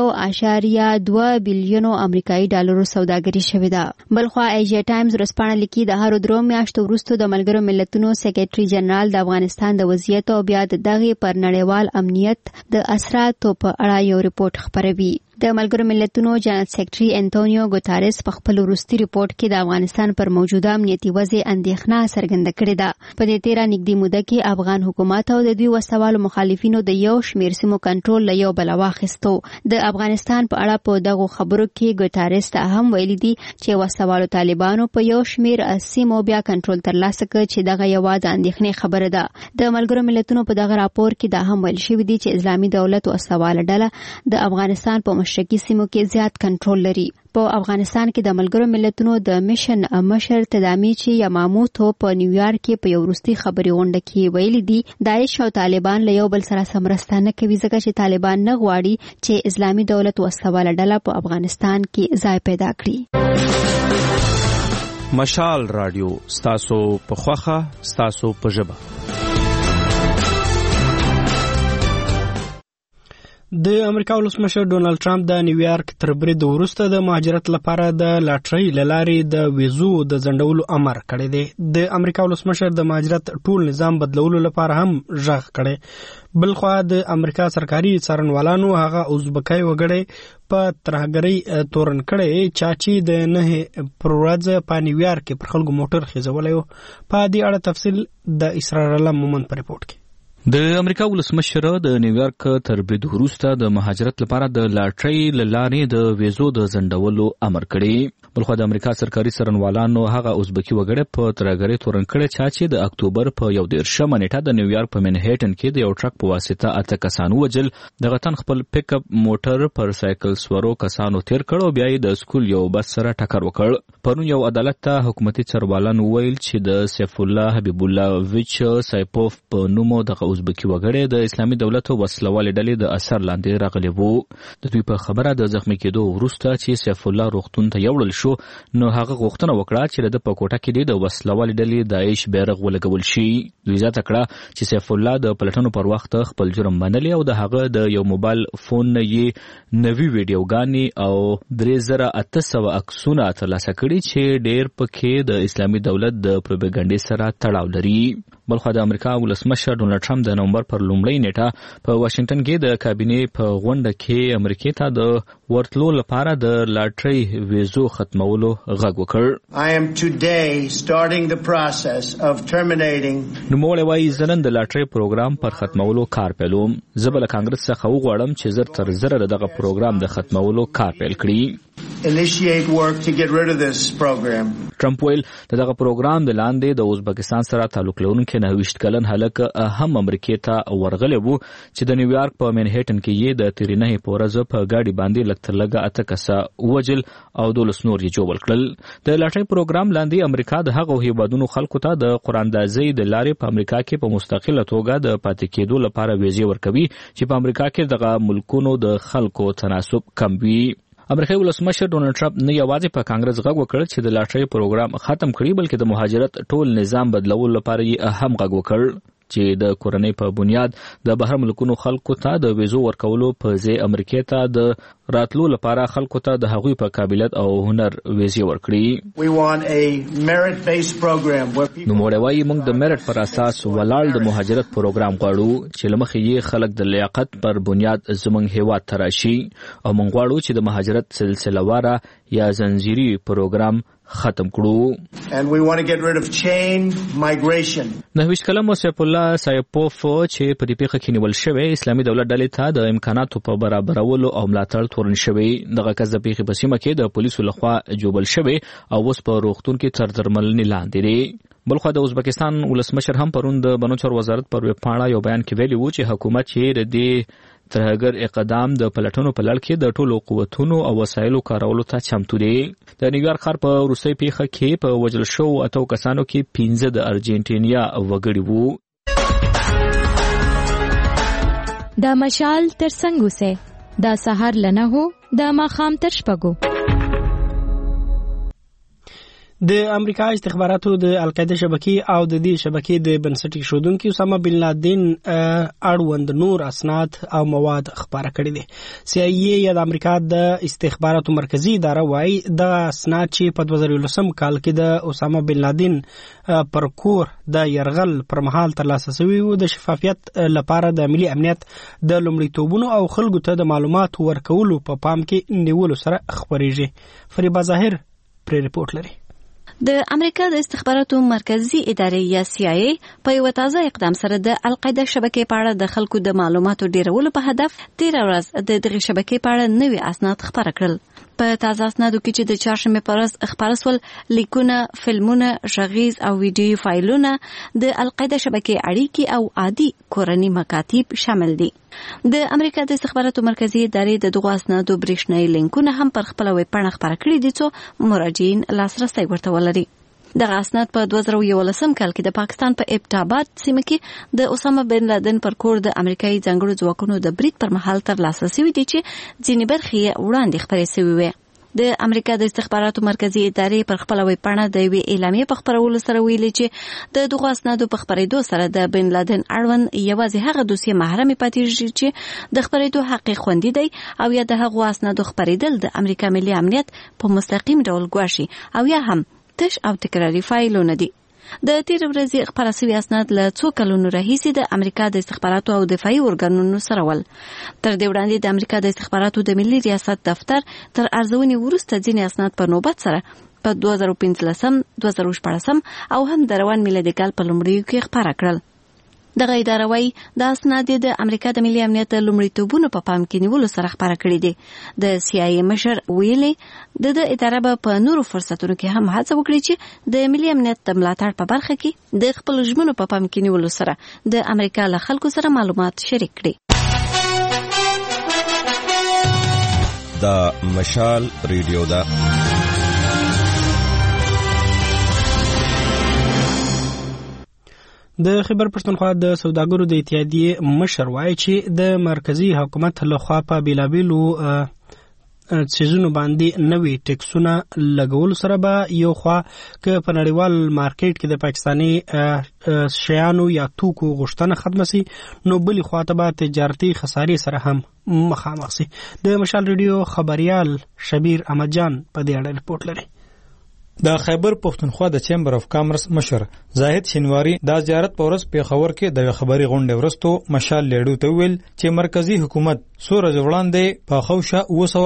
1.2 بلیونو امریکایي ډالرو سوداګري شوې ده. بلخوا ایشیا ټایمز ورځپاڼه لیکي د هر درو میاشتو وروسته د ملګرو ملتونو سیکریټري جنرال د افغانستان د وضعیت او بیا د دغه پر نړیوال امنیت د اثراتو په اړه یو ریپورت خپروي. د ملګرو ملتونو جنرال سیکریټري انټونیو ګوتاریس په خپل وروستي ریپورت کې د افغانستان پر موجوده امنیتي وضع اندېښنه څرګنده کړې ده. په دې تیره نږدې موده کې افغان حکومت او د دوی وسوالو مخالفینو د یو شمېر سیمو کنټرول له یو بل واخیستو. د افغانستان په اړه په دغه خبرو کې ګوتاریس ته هم ویلي دي چې وسوالو طالبانو په یو شمېر سیمو بیا کنټرول ترلاسه کړ چې دغه یو د اندېښنې خبره ده. د ملګرو ملتونو په دغه راپور کې دا هم ویل شوی دی چې اسلامي دولت وسوال ډله د افغانستان په مشرقي سیمو کې زیات کنټرول لري. په افغانستان کې د ملګرو ملتونو د میشن مشر تدامیچی یاماموتو په نیویارک کې په یو وروستي خبري غونډه کې ویلي دي داعش او طالبان له یو بل سره سمرسته نه کوي ځکه چې طالبان نه غواړي چې اسلامي دولت وسوال ډله په افغانستان کې ځای پیدا کړي. مشال رادیو ستاسو په خوخه ستاسو په ژبه. د امریکا ولسمشر ډونالد ټرمپ د نیویارک تر برید وروسته د مهاجرت لپاره د لاټرۍ لارې د ویزو د ځنډولو امر کړی دی. د امریکا ولسمشر د مهاجرت ټول نظام بدلولو لپاره هم ژغ کړی. بلخوا د امریکا سرکاري څارنوالانو هغه ازبکي وګړي په ترهګرۍ تورن کړی چې د 9 پر ورځ په نیویارک کې پر خلکو موټر خېزولی و. په دې اړه تفصیل د اسرار الله مومن په ریپورت کې. د امریکا ولسمشر د نیویارک تر برید وروسته د مهاجرت لپاره د لاټرۍ له لارې د ویزو د ځنډولو امر کړی. بلخو د امریکا سرکاري څارنوالانو هغه ازبکي وګړی په ترهګرۍ تورن کړی چې د اکتوبر په 11 نیټه د نیویارک په منهټن کې د یو ټرک په واسطه 8 کسان وژل. دغه تن خپل پیک اپ موټر پر سایکل سورو کسانو تیر کړ او بیا یې د سکول یو بس سره ټکر وکړ. پرون یو عدالت ته حکومتي څارنوالانو ویل چې د سیف الله حبیب الله ویچ سایپوف په نومو د ازبکي وګړی د اسلامي دولت وسلوالې ډلې د اثر لاندې راغلی وو. د دوی په خبره د زخمی کېدو وروسته چې سیف الله روغتون ته یوړل شو نو هغه غوښتنه وکړه چې د په کوټه کې د وسلوالې ډلې داعش بیرغ ولګول شي. دوی زیاته کړه چې سیف الله د پلټنو پر وخت خپل جرم منلی او د هغه د یو موبایل فون یې نوي ویډیوګانې او 3800 عکسونه ترلاسه کړي چې ډېر پکې د اسلامي دولت د پروپاګاندا سره تړاو لري. بلخو د امریکا ولسمشر ډونالډ ټرمپ د نومبر پر لومړۍ نیټه په واشنگټن کې د کابینې په غونډه کې امریکا ته د ورتلو لپاره د لاټرۍ ویزو ختمولو غږ وکړ. نوموړی وایي زه نن د لاټرۍ پروګرام پر ختمولو کار پیلوم. زه به له کانګرس څخه وغواړم چې زر تر زره دغه پروګرام د ختمولو کار پیل کړي. ټرمپ ویل دغه پروګرام د لاندې د ازبکستان سره تعلق لرونکي 29 کلن هلک هم امریکا ته ورغلی وو چې د نیویارک په منهټن کې یې د تیرینه په ورځ په ګاډي باندې لکتر لګه 8 کسه وجل او 12 نور یې جوړ کړل. د لاټرۍ پروګرام لاندې امریکا د هغو هیوادونو خلکو ته د قراندازۍ د لارې په امریکا کې په مستقله توګه د پاتې کېدو لپاره ویزې ورکوي چې په امریکا کې دغه ملکونو د خلکو تناسب کم وي. امریکایي ولسمشر ډونالډ ټرمپ نه یوازې په کانګرس غږ وکړ چې د لاټرۍ پروګرام ختم کړي بلکې د مهاجرت ټول نظام بدلولو لپاره یې هم غږ وکړ چې د کورنۍ په بنیاد د بهر ملکونو خلکو ته د ویزو ورکولو په ځای امریکا ته د راتلو لپاره خلکو ته د هغوی په قابلیت او هنر ویزې ورکړي. نوموړی وایي موږ د میرټ پر اساس ولاړ د مهاجرت پروګرام غواړو چې له مخې یې خلک د لیاقت پر بنیاد زموږ هیواد ته راشي او موږ غواړو چې د مهاجرت سلسله واره یا زنجیري پروګرام ختم کړو. 29 کلن سیف الله سایپوف چې په دې پیښه کې نیول شوی اسلامي دولت ډلې ته د امکاناتو په برابرولو او ملاتړ تورن شوی. دغه کس د پیښې په سیمه کې د پولیسو لخوا جوبل شوی او اوس په روغتون کې تر درملنې لاندې دی. بلخو د ازبکستان ولسمشر هم پرون د بنو چارو وزارت پر ویب پاڼه یو بیان کې ویلي وو چې حکومت یې د دې ترهګر اقدام د پلټنو په لړ کې د ټولو قوتونو او وسایلو کارولو ته چمتو دی. د نیویارک ښار په وروستۍ پیښه کې په وژل شوو 8 کسانو کې 15 د ارجنټینیا وګړي وو. دا مشال تر څنګه وسه دا سحر لنه هو دا ماخام تر شپږو. د امریکا استخباراتو د القاعده شبکې او د دې شبکې د بنسټ ایښودونکي اسامه بن لادن اړوند نور اسناد او مواد خبره کړي دي. CIA یا د امریکا د استخباراتو مرکزی اداره وايي د اسناد چې په 2013 کال کې د اسامه بن لادن پر کور د يرغل پر مهال ترلاسه شوی و د شفافیت لپاره د ملي امنیت د لومړیتوبونو او خلکو ته د معلوماتو ورکولو په پام کې نیولو سره خبرېږي. فریبا ظاهر پر ریپورت لري. د امریکا د استخباراتو مرکزی ادارې یا CIA په یو تازه اقدام سره د القاعده شبکې په اړه د خلکو د معلوماتو ډیرولو په هدف 13 ورځ د دغه شبکې په اړه نوي اسناد خبره کړل. په تازه اسنادو کې چې د چهارشنبه په ورځ خبره سول لیکونه، فلمونه، غږیز او ویډیو فایلونه د القاعده شبکې اړیکې او عادي کورنی مکاتیب شامل دي. د امریکا د استخباراتو مرکزی ادارې د دغه اسنادو برېښنايي لینکونه هم پر خپل ویب پاڼه خبره کړي دي چې مراجعین لاسرسي ورته ولري. دغه اسناد په 2011 کال کې د پاکستان په ابټاباد سیمه کې د اسامه بن لادن پر کور د امریکایي ځانګړو ځواکونو د برید پر مهال ترلاسه شوي دي چې ځینې برخې یې وړاندې خپرې شوې وې. د امریکا د استخباراتو مرکزی ادارې پر خپل ویب پاڼه د یوې اعلامیې په خبرولو سره ویلي چې د دغه اسنادو په خبرېدو سره د بن لادن اړوند یوازې هغه دوسیه محرم پاتې چې د خبرېدو حق خوندي دی او یا د هغو اسنادو خبرېدل د امریکا ملي امنیت په مستقیم ډول ګواښي او یا هم تش او تکراری فایلونه دي. د تیر ورځې خبره شوی اسناد له څو کلونو راهیسې د امریکا د استخباراتو او دفاعي ارګانونو سره ول. تر دې وړاندې د امریکا د استخباراتو د ملي ریاست دفتر تر ارزونې وروسته ځینې اسناد په نوبت سره په 2015 2014 او هم د روان میلادي کال په لومړیو کې خبره کړل. دغه اداره وايي دا اسناد د امریکا د ملي امنیت لومړیتوبونو په پام کې نیولو سره خبره کړې دي. د CIA مشر ویلي د اداره په نورو فرصتونو کې هم هڅه وکړي چې د ملي امنیت د ملاتړ په برخه کې د خپل ژمنو په پام کې نیولو سره د امریکا له خلکو سره معلومات شریک کړي. دا مشال ریډیو ده. د خیبر پښتونخوا د سوداګرو د اتحادیې مشر وایي چې د مرکزی حکومت لخوا په بیلابیلو سیزونو باندې نوې ټیکسونه لګول سره به یو خوا که په نړیوال مارکیټ کې د پاکستاني شیانو یا توکو غوښتنه ختمه سي، نو بلې خوا ته به تجارتي خسارې سره هم مخامخ سي. د مشال ریډیو خبريال شبیر احمد جان په دې اړه رپورټ لري. د خیبر پښتونخوا د چیمبر اف کامرس مشر زاهد شینواری د زیارت په ورځ پیښور کې د خبري غونډې ورستو مشال لیډو ته ویل چې مرکزی حکومت سورج وړاندې په خوشه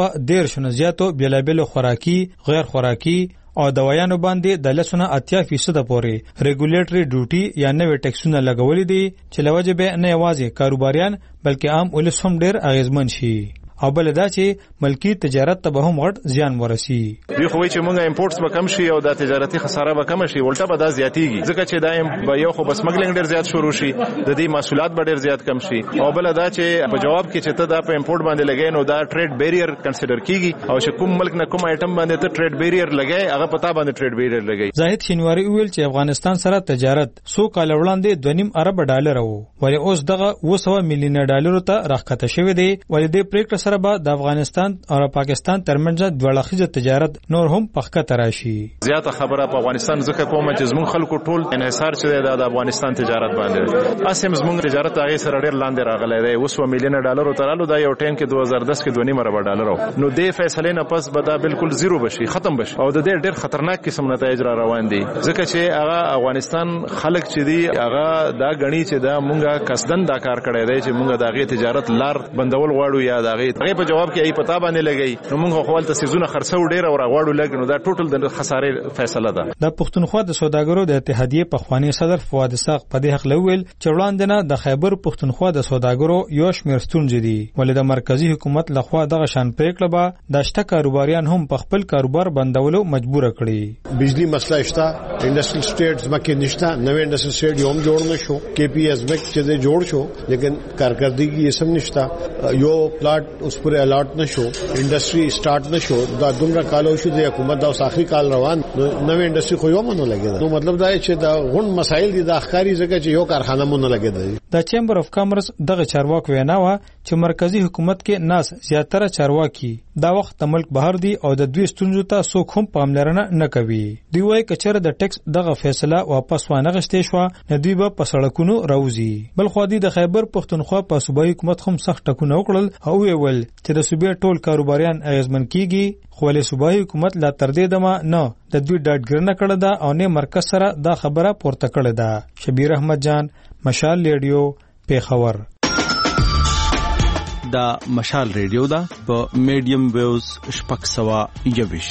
213 زیاتو بیلابل خوراکي، غیر خوراکي او دوايانو باندې د 80% پورې ریګولیټري ډیوټي یا نوې ټیکسونه لګولې دي چې لوجه به نه یوازې کاروباریان بلکې عام ولس هم ډېر اغیزمن شي. او بل دا چې ملکی تجارت ته به هم غټ زیان ورسي. وی خو چې موږ امپورټس به کم شي او د تجارتي خساره به کم شي، ولټه به دا زیاتیږي ځکه چې دا به یو خو بسمګلینګ ډیر زیات شروع شي، د دې محصولات به ډیر زیات کم شي. او بل دا چې په جواب کې چې ته دا په امپورټ باندې لګې نو دا ټریډ بیریر کنسیډر کیږي او چې کوم ملک نه کوم آیټم باندې ته ټریډ بیریر لګې هغه پتا باندې ټریډ بیریر لګې. زاهد شینواری ویل چې افغانستان سره تجارت 100 کال وړاندې 2.5 ارب ډالر وو، ولې اوس دغه 200 میلیون ډالر ته راکته شوی دی. ولې د پریکړه سره به د افغانستان او پاکستان ترمنځ دوړخیزه تجارت نور هم پخکته راشي. زیاته خبره په افغانستان ځکه کوم چې زموږ خلکو ټول انحصار چې د افغانستان تجارت باندې اسیم زموږ تجارت هغه سره ډیر لاندې راغلی دی. 200 میلیون ډالر ترالو دا یو ټیم کې 2010 کې 2.5 ارب ډالر نو د فیصله نه پس به دا بالکل زیرو بشي، ختم بشي او د دې ډیر خطرناک قسم نتایج را روان دي ځکه چې هغه افغانستان خلک چې دی هغه دا غني چې دا مونږه قصدن دا کار کړی دی چې مونږه دغه تجارت لار بندول غواړو یا دغه په جواب کې ای پتا باندې لګي نو موږ خو ولته سيزونه خرڅو ډیر او راغواړو لګ نو دا ټوټل د خسارې فیصله ده. د پښتونخوا د سوداګرو د اتحادیې په خواني صدر فواد اسحاق په دې حق لویل چې وړاندې نه د خیبر پښتونخوا د سوداګرو یو شمېر ستونزې دي، ولې د مرکزی حکومت لخوا دغه شان پریکړه به د شته کاروباریان هم په خپل کاروبار بندولو مجبور کړي. بجلی مسله شته، انډستریل سټیټس مکه نشته، نوې انډستریل سټیټ یوم جوړ نشو، KPS مک چې جوړ شو لیکن کارکردګي یې سم نشته، یو پلاټ اوس پر الاټ نشو، انډستری سٹارټ نشو، دا دومره کالو شو د حکومت دا آخري کال روان نوې انډستری خو یو مونږ لګیدا. نو مطلب دا چې دا غون مسایل دي د اخکاری ځکه چې یو کارخانه مونږ لګیدا. د چیمبر اف کامرس دغه چارواکو وینا و چې مرکزی حکومت کې ناس زیاتره چارواکي دا وخت د ملک بهر دي او د دوی ستونزو ته څوک هم پاملرنه نه کوي. دوی وايي کچره د ټیکس دغه فیصله واپس وانه غشتې شو نه دوی به په سړکونو راوځي. بل خو د خیبر پښتونخوا په صوبایي حکومت هم سخت ټکونه وکړل او ویل چې د صوبې ټول کاروباریان اغیزمن کیږي، خو له صوبایي حکومت لا تر دې دمه نه د دوی ډاډګرنه کړه ده او نه مرکز سره دا خبره پورته کړه ده. شبیر احمد جان، مشال ریډیو، پیښور. دا مشال ریډیو ده په میډیم ویوز 621.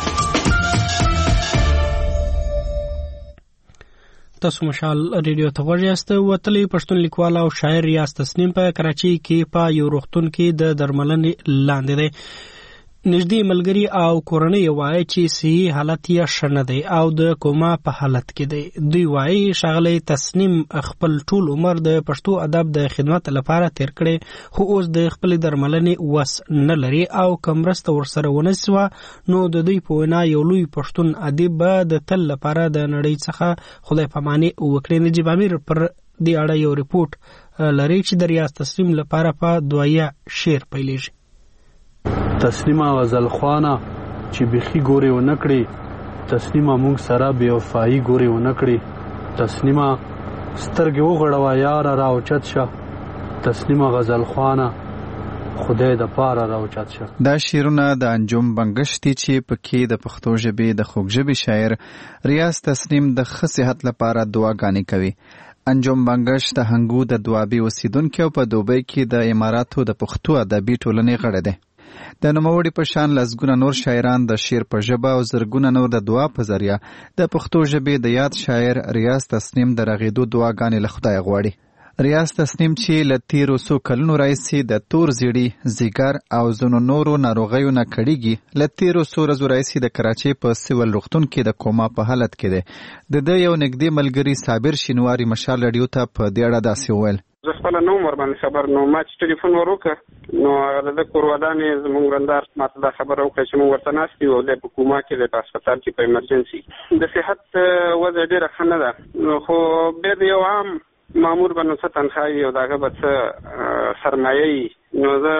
تاسو مشال ریډیو ته ورغاست. وتلی پښتون لیکوال او شاعر ریاض تسنیم په کراچي کې په یو روغتون کې د درملنې لاندې دی. نږدې ملګری او کورنۍ وایي چې صحي حالت یې ښه نه دی او د کوما په حالت کې دی. دوی وایي ښاغلی تسنیم خپل ټول عمر د پښتو ادب د خدمت لپاره تیر کړی، خو اوس د خپلې درملنې وس نه لري او که مرسته ورسره ونه سوه نو د دوی په وینا یو لوی پښتون ادیب به د تل لپاره د نړۍ څخه خدای پاماني وکړي. نجیب امیر پر دې اړه یو رپورټ لري چې د ریاض تسنیم لپاره په دویه شعر پیلېږي. تسلیمه غزل خوانه چې بخي ګوري و نکړي، تسلیمه مونږ سره بے وفایي ګوري و نکړي، تسلیمه سترګې وغړوه یاره راوچت شه، تسلیمه غزل خوانه خدای د پاره راوچت شه. دا شعرونه د انجم بنګش دي چې پکې د پښتو ژبې د خوږ ژبې شاعر ریاض تسنیم د ښه صحت لپاره دعاګانې کوي. انجم بنګش د هنګو د دوابي اوسیدونکي او په دوبۍ کې د اماراتو د پښتو ادبي ټولنې غړی دی. د نوموړي په شان لسګونه نور شاعران د شعر په ژبه او زرګونه نور د دعا په ذریعه د پښتو ژبې د یاد شاعر ریاض تسنیم د رغېدو دعاګانې له خدای غواړي. ریاض تسنیم چې له تیرو څو کلونو راهیسې د تور زیړي زیګر او ځینو نورو ناروغیو نه کړېږي. له تیرو څو ورځو راهیسې د کراچۍ په سیول روغتون کې د کوما په حالت کې دی. د ده یو نږدې ملګري صابر شینواري مشال راډیو ته په دې اړه داسې وویل: زه خپله نه وم ورباندې خبر، نو ما چې ټلیفون ور وکړ نو هغه د کور ودانې زموږ رندار ماته دا خبره وکړه چې موږ ورته ناست یو، دی په کوما کې دی، په هسپتال کې په ایمرجنسي. د صحت وضع ډېره ښه نه ده، خو بیا د یو عام مامور به نو څه تنخواهي او د هغه به څه سرمایه وي، نو زه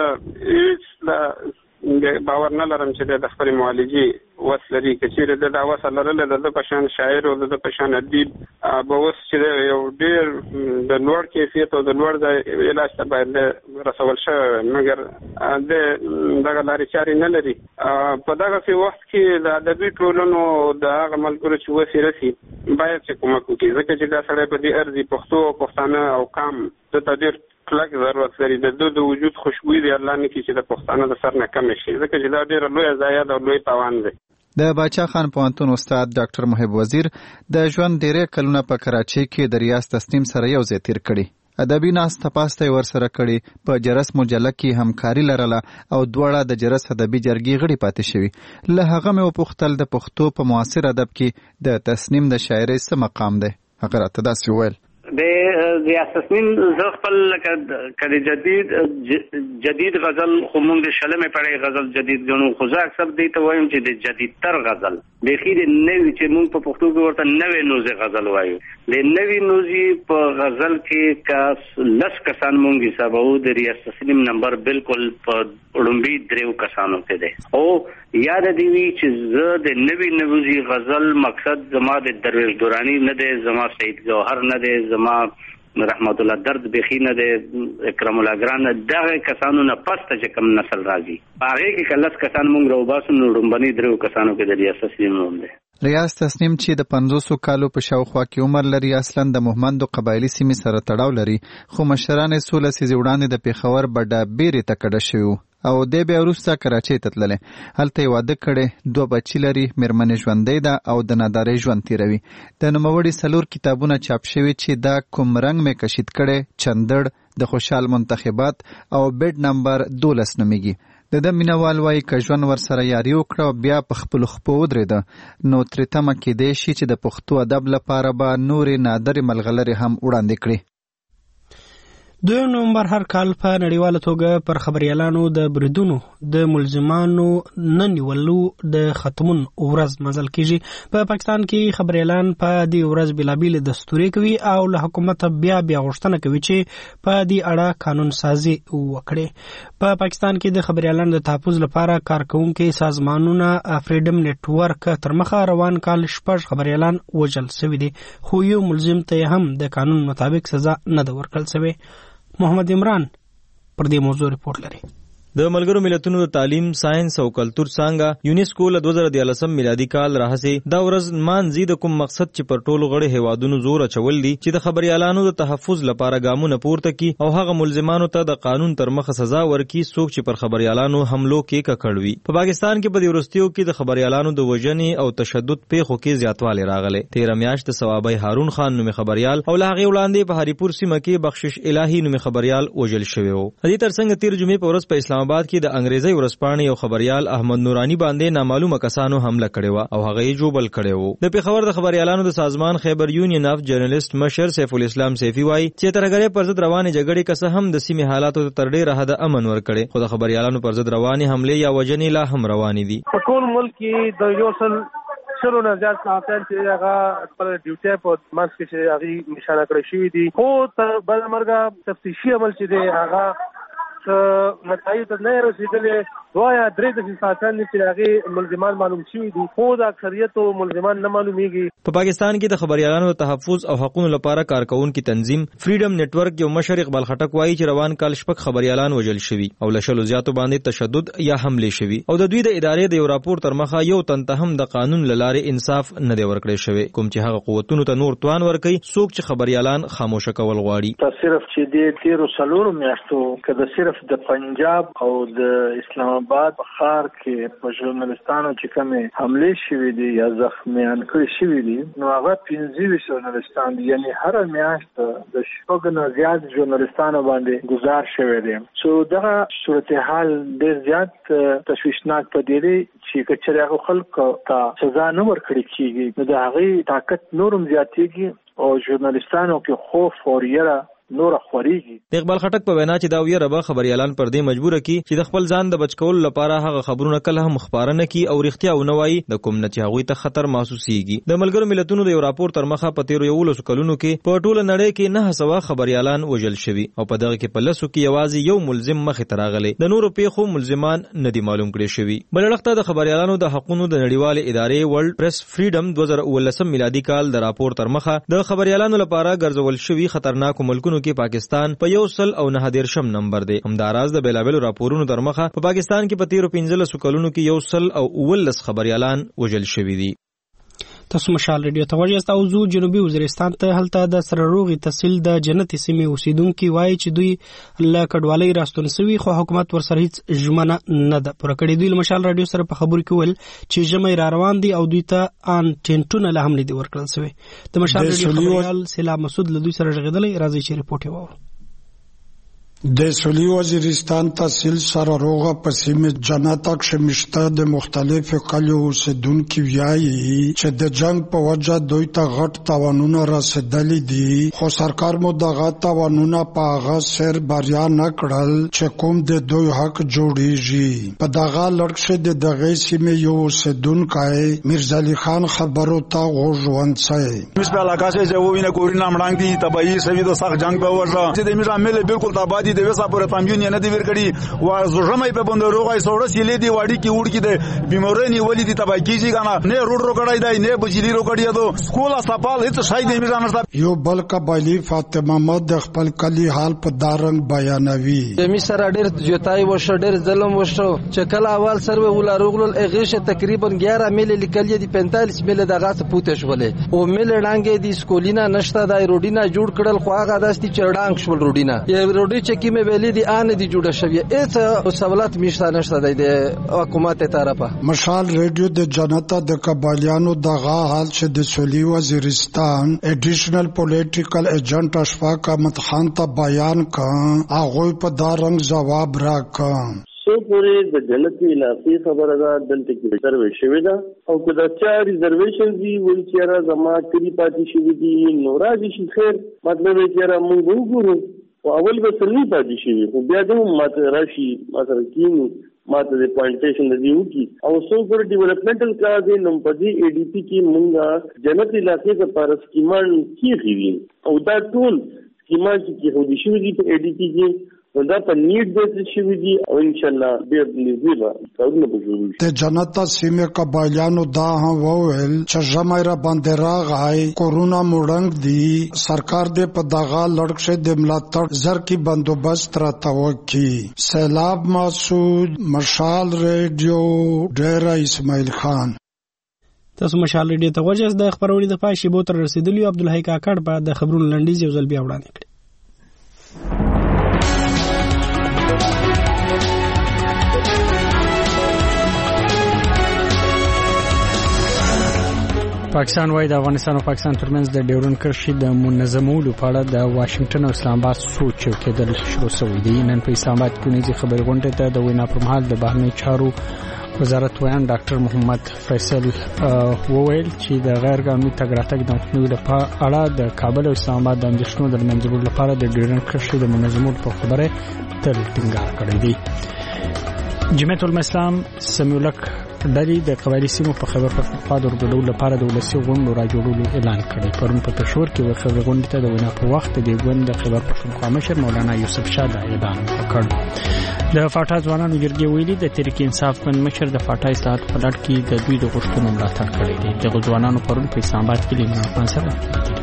هېڅ باور نه لرم چې د خپلې معالجې وس لري. که چېرې د دا وسه لرله د ده په شان شاعر او د ده په شان ادیب به اوس چې دی یو ډېر د لوړ کیفیت او د لوړ ځای علاج ته باید رسول شوی، مګر د دغه لارې چارې نه لري. په دغسې وخت کې د ادبي ټولنو د هغه ملګرو چې وسې رسي باید چې کومک وکړي، ځکه چې دا سړی په دې ارضي پښتو او پښتانه او قام د ته ډېر کلک ضرورت لري. د ده د وجود خوشبویي دی الله نه کړي چې د پښتانه د سر نه کمې شي، ځکه چې دا ډېره لویه ضایعه ده او لوی تاوان دی. د باچا خان پوهنتون استاد ډاکټر محب وزیر د ژوند ډېری کلونه په کراچۍ کې د ریاض تسنیم سره یو ځای تیر کړي. ادبي ناسته پاسته یې ورسره کړې، په جرس مجله کې همکاري لرله او دواړه د جرس ادبي جرګې غړي پاتې شوي. له هغه مې وپوښتل د پښتو په معاصر ادب کې د تسنیم د شاعرۍ څه مقام دی. هغه راته داسې وویل: د ریاض تسنیم زه خپل لکه جدید غزل خو موږ د شلمې پړۍ غزل جدید ګڼو، خو زه اکثر دې ته وایم چې د جدیدتر غزل بیخي د نوي چې موږ په پښتو کې ورته نوې نوزې غزل وایو. د نوې نوزې په غزل کې که 10 کسان موږ حسابو، د ریاض تسنیم نمبر بالکل په وړومبي 3 کسانو کې دی. او یاد دی وی چې زه د نوې نوزې غزل مقصد زما د درویش دورانی نه دی، زما سید جوهر نه دی، زما رحمت الله درد بخی نه دی، اکرم الله ګران، دغه کسانو نه پسته چې کوم نسل راځي هغه کې کلس کسان مونږ راوباسو، نو ډومبني 3 کسانو کې د ریاض تسنیم نوم دی. ریاض تسنیم چې د 500 کالو په شاوخوا کې عمر لري، اصلا د مهمندو قبایلی سیمې سره تړاو لري، خو مشران یې 16 لسیزې وړاندې د پېښور بډا بیرې ته کډه شوي او دی بیا وروسته کراچۍ ته تللی. هلته یې واده کړی، 2 بچي لري، مېرمنې ژوندۍ ده او د نادارۍ ژوند تیروي. د نوموړي 4 کتابونه چاپ شوي چې دا کوم رنګ مې کشید کړی، چندړ، د خوشحال منتخبات او بیډ نمبر 12 نومیږي. د ده مینوال وایي که ژوند ورسره یاري وکړه او بیا په خپلو خپو ودرېده نو ترې تمه کیدی شي چې د پښتو ادب لپاره به نورې نادرې ملغلرې هم وړاندې کړي. 2 نومبر هر کال په نړیواله توګه پر خبريالانو د بریدونو د ملزمانو نه نیولو د ختمون ورځ مزل کیږي. په پاکستان کې خبريالان په دې ورځ بلابل دستوري کوي او له حکومت بیا غوښتنه کوي چې په دې اړه قانون سازي وکړي. په پاکستان کې د خبريالانو د تحفظ لپاره کارکونکو سازمانونه فریډم نتورک تر مخه روان کال 6 خبريالان وژل شوي دي، خو یو ملزم ته هم د قانون مطابق سزا نه ده ورکړل شوې. محمد عمران پر دې موضوع رپورټ لري. د ملګرو ملتونو د تعلیم، ساينس او کلتور څنګه یونیسکو له 2013 میلادي کال راهسې دا ورځ مانځي د کوم مقصد چې پر ټولو غړي هیوادونو زور اچول دي چې د خبريالانو د تحفظ لپاره ګامونه پورته کړي او هغه ملزمانو ته د قانون تر مخه سزا ورکړي څوک چې پر خبريالانو حملو کې ککړوي. په پاکستان کې په دې ورستیو کې د خبريالانو د وژنې او تشدد پیښو کې زیاتوالی راغلی. 13 میاشت ثوابي هارون خان نومي خبريال او له هغه وړاندې په هریپور سیمه کې بخشش الهي نومي خبريال وژل شوی وو. دې ترڅنګ 13 جمعې په ورځ په اسلام آباد کې د انګریزي ورځپاڼې او خبريال احمد نورانی باندې نامعلومه کسانو حمله کړې و او هغه یې جوبل کړی وو. د پیښور د خبريالانو د سازمان خیبر یونین اف جرنالست مشر سیف الاسلام سیفی وایي چې ترګری پر ضد روانې جګړې کسه هم د سیمې حالاتو ته تر ډیره حد امن ورکړي، خو د خبريالانو پر ضد روانې حمله یا وژنې لا هم روانې دي. په ټول ملک کې د یو سل شرو نه زیات صحافیان چې هغه خپل ډیوټي په منځ کې چې هغه نشانه کړی شوی دي، خو تر بل مرګه تفتیشي عمل چې دی هغه نتایج نه رسیدلې. 2-3 صحافیان چې هغه ملزمان معلوم شوي دي، خو د اکثریت ملزمان نه معلومیږي. په پاکستان کې د خبريالانو د تحفظ او حقوقو لپاره کارکونکو تنظیم فریډم نتورک یو مشر اقبال خټک وایي چې روان کال 6 خبريالان وژل شوي او له شلو زیاتو باندې تشدد یا حمله شوي او د دوی د ادارې د یو راپور تر مخه یو تن ته هم د قانون لاره انصاف نه دی ورکړی شوی، کوم چې هغه قوتونو ته نور توان ورکړي څوک چې خبريالان خاموشه کول غواړي. صرف چې د 13 میاشتو کده صرف د پنجاب او د اسلام آباد ښار کې په ژورنالستانو چې کومه حمله شوې دي یا زخمیان کړي شوي دي، نو هغه 15 ژورنالستان دي، یعنی هر میاشت د شپږ نه زیات ژورنالستانو باندې گزار شوی دی. سو دغه صورتحال ډېر زیات تشویشناک پدې دی چې کچره هغه خلک ته سزا نه ورکړي کیږي نو د هغې طاقت نورم زیاتېږي او ژورنالستانو کې خوف او ریره نور خوريږي. د اقبال خټک په وینا چې دا ویره به خبريالان پر دې مجبور کی چې د خپل ځان د بچکول لپاره هغه خبرونه کله هم خبره نه کی او اړتیا ونوي د کوم نه چې هغه ته خطر محسوسيږي. د ملګرو ملتونو د یو راپور تر مخه په 13 کلونو کې په ټوله نړۍ کې 900 خبريالان وژل شوي او په دغه کې په لسو کې یوازې یو ملزم مخې ته راغلی. د نورو پیښو ملزمان نه دي معلوم کړي شوي. بلړښت د خبريالانو د حقوقو د نړیوال ادارې ورلد پریس فریډم 2019 میلادي کال د راپور تر مخه د خبريالانو لپاره ګرځول شوي خطرناک ملکونو کې پاکستان په 119 نمبر دی. همداراز د بیلابل راپورونو در مخه په پاکستان کې په 13 کلونو کې 119 خبريالان وژل شوي دي. تاسو مشال ریډیو ته وژاست او زو جنوبي وزیرستان ته هلته د سره روغي تحصیل د جنتي سیمې اوسیدونکو وایي چې دوی له کډوالۍ راستون سوي خو حکومت ورسره هیڅ ژمنه نه ده پوره کړې. دوی مشال ریډیو سره په خبرو کې ول چې ژمې را روان دي او دوی ته ان ټینټونه له حمله دي ورکړل سوي. د مشال ریډیو خبريال سلام مسعود له دوی سره ژغېدلې راځي چې ریپورت وو. د سویلي وزیرستان تحصیل سره روغه په سیمه جناتک شمشته د مختلفو کلیو اوسیدونکو وایي چې د جنگ په وجه دوی ته غټ تاوانونه رسیدلي دي خو سرکار مو دغه تاوانونه په هغه سر بریا نه کړل چې کوم د دوی حق جوړیږي. په دغه لړکشه د دغه سیمه یو اوسیدونکو میرزا علي خان خبرو ته غوږونڅي. مش په علاقه چې جو وینه کورینه مړنګ دي تبعی سوي د سخت جنگ په وجه چې د میرا مل بالکل تبعی د وسه پورې پامجون نه دی ورګړي و زړمې په بندروغه سوړه سیلې دی واړی کی وړ کی د بیمورې ولې دی تبعی کیږي کنه نه روډ روګړای دی نه بجلی روګړی دو سکول سپال هیڅ شای دی میرا نشته. یو بل قبایلی فاطمه محمد د خپل کلی حال په دارنګ بیانوي. د می سره ډېر جوتای وشو ډېر ظلم وشو چې کله اول سره ولا روغل اغیشه تقریبا 11 میل لیکل دی 45 میل دغه پوتې شولې او میل ډانګې دی سکولینا نشته د روډینا جوړ کړل خو هغه داسې چړډانګ شول روډینا یو روډی چې کی مې ویلې دی ان دی جوړه شوی اته سوالات میشته نشته د حکومت طرفه. مشال ریډیو د جنتا د قبایلیانو دغه حال چې د سویلي وزیرستان ایډیشنل پولیټیکل ایجنټ اشفاق احمد خان ته بیان کړ هغه په دارنګ جواب راکړ. سو پورې د جنتي علاقې خبره ده دلته کې ریزرویشن شوی ده او که دا چا ریزرویشن دی وایي چې را زما کلی پاتې شوی دي نو راځي شي خیر مطلب یې چې را مونږ وګورو او اول به سلنی پاتې شوی خو بیا د ماته راشي ماته کینی ماته د پوینټیشن د دیو کی او سو پر ډیولپمنټل کار دی نو په دې ای ډی پی کې مونږه جنتي علاقې لپاره سکیمان کیږي او دا ټول سکیمان چې هودي شوی دي په ای ډی پی کې دا په نیډ بیسس شوی دي او ان شاء الله به نږدې کارونه وکړو. د جنتا سیمه قبایلیانو دا هم وویل چې ژمایره باندې راغی کورونا مړنګ دی سرکار دې په دغه لړکشه د ملاتړ زر کی بندوبست را توکي. سیلاب مسعود مشال ریډیو ډیره اسماعیل خان. تاسو مشال ریډیو ته وژاست د خبرونې د پای شیبو تر رسیدلی عبدالحی کاکړ په د خبرونو لنډیز یو ځل بیا وړاندې کړ. پاکستان وايي د افغانستان او پاکستان ترمنځ د ډیورن کرښې د منظمولو په اړه د واشنگټن او اسلام آباد سوچ کېدل شروع شوی دی. نن په اسلام آباد کې نيزي خبري غونډه ته د وینا پر مهال د بهرنی چارو وزارت ویان ډاکټر محمد فیصل وویل چې د غیر قانوني تګ راتګ د مخنیوي لپاره اړه د کابل او اسلام آباد د اندېښنو د منځګړو لپاره د ډیورن کرښې د منظمولو په خبره تل ټینګار کړی دی. جمعیت الاسلام سمیولک ډلې د قبایلی سیمو په خبر پښتونخوا د ورګډولو لپاره د ولسي غونډو راجوړولو اعلان کړی. پرون په پېښور کې د خبري غونډې ته د وینا په وخت د ګوند د خبر پښتونخوا مشر مولانا یوسف شاه دا اعلان وکړ. د فاټا ځوانانو جرګې ویلي د تحریک انصاف ګوند مشر د فاټا اصلاحات په لړ کې د دوی د غوښتنو ملاتړ کړی دی. د ځوانانو پرون په اسلام آباد کې عمران خان سره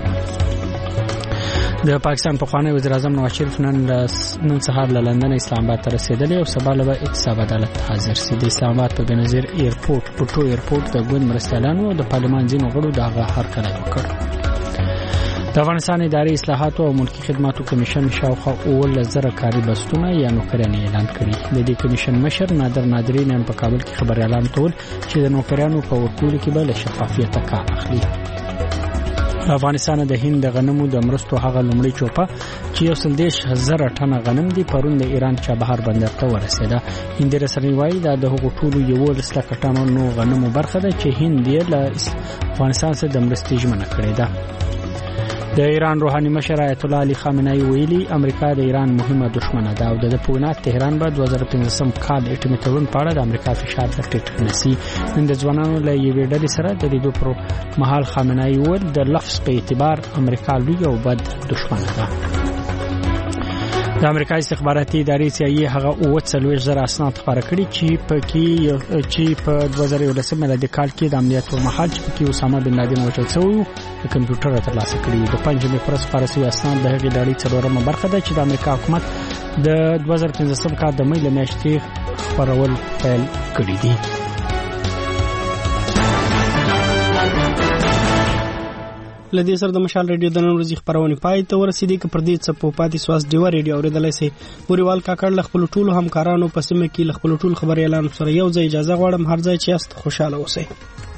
د پاکستان پخوانی وزیر اعظم نواز شریف نن سهار له لندن اسلام آباد ته رسیدلی او سبا له احتساب عدالت حاضر شي. د اسلام آباد په بنظیر ایرپورټ پټو ایرپورټ د ګوند مرستیالانو او د پارلمان ځینو غړو دغه هرکلی وکړ. د افغانستان اداري اصلاحاتو او ملکی خدماتو کمیشن شاوخوا 11,000 کاري بستونه یا نوکریان اعلان کړي. د دې کمیشن مشر نادر نادری نن په کابل کې خبري اعلان کول چې د نوکریانو په ورکولو کې به له شفافیت کار اخلي. افغانستان د هند د غنمو د مرستو هغه لومړی چوپه چې 130,000 ټنه غنم دی پرون د ایران چابهار بندر ته ورسېده. هندي رسنۍ وایي دا د هغو ټولو 11 ټنو غنمو برخه ده چې هند یې له افغانستان سره د مرستې ژمنه کړې ده. د ایران روحاني مشر آیت الله علي خامنه‌ای ویلي امریکا د ایران مهمه دښمنه ده او د پوینات تهران به 2015 کال اټومي تړون په اړه د امریکا فشار د ټیټ نسی. نن د ځوانانو له یوې ډلې سره د لیدو پر مهال خامنه‌ای وویل د لفظ په اعتبار امریکا لوی او بد دښمنه ده. د امریکا استخباراتي ادارې CIA هغه 40,000 اسناد خبره کړي چې په 2011 میلادي کال کې د امنیت پر مهال چې پکې اسامه بن لادن وژل شوی د کمپیوټر ترلاسه کړي. د پنځمې پر خبره شوی اسناد د هغې ډلې څلورمه برخه ده چې د امریکا حکومت د 2015 کال د مې له میاشتې خبرول پیل کړي دي. لدې سره د مشال ریډیو د نن ورځې خبرونه پای ته ورسېدې. که پر دې څه په پاتې سواس دیوا ریډیو اوریدلای شي. بوريوال کاکړ له خپل ټولو همکارانو په سیمه کې له خپل ټولو خبري اعلان سره یو ځای اجازه غواړم هر ځای چې است خوشاله اوسئ.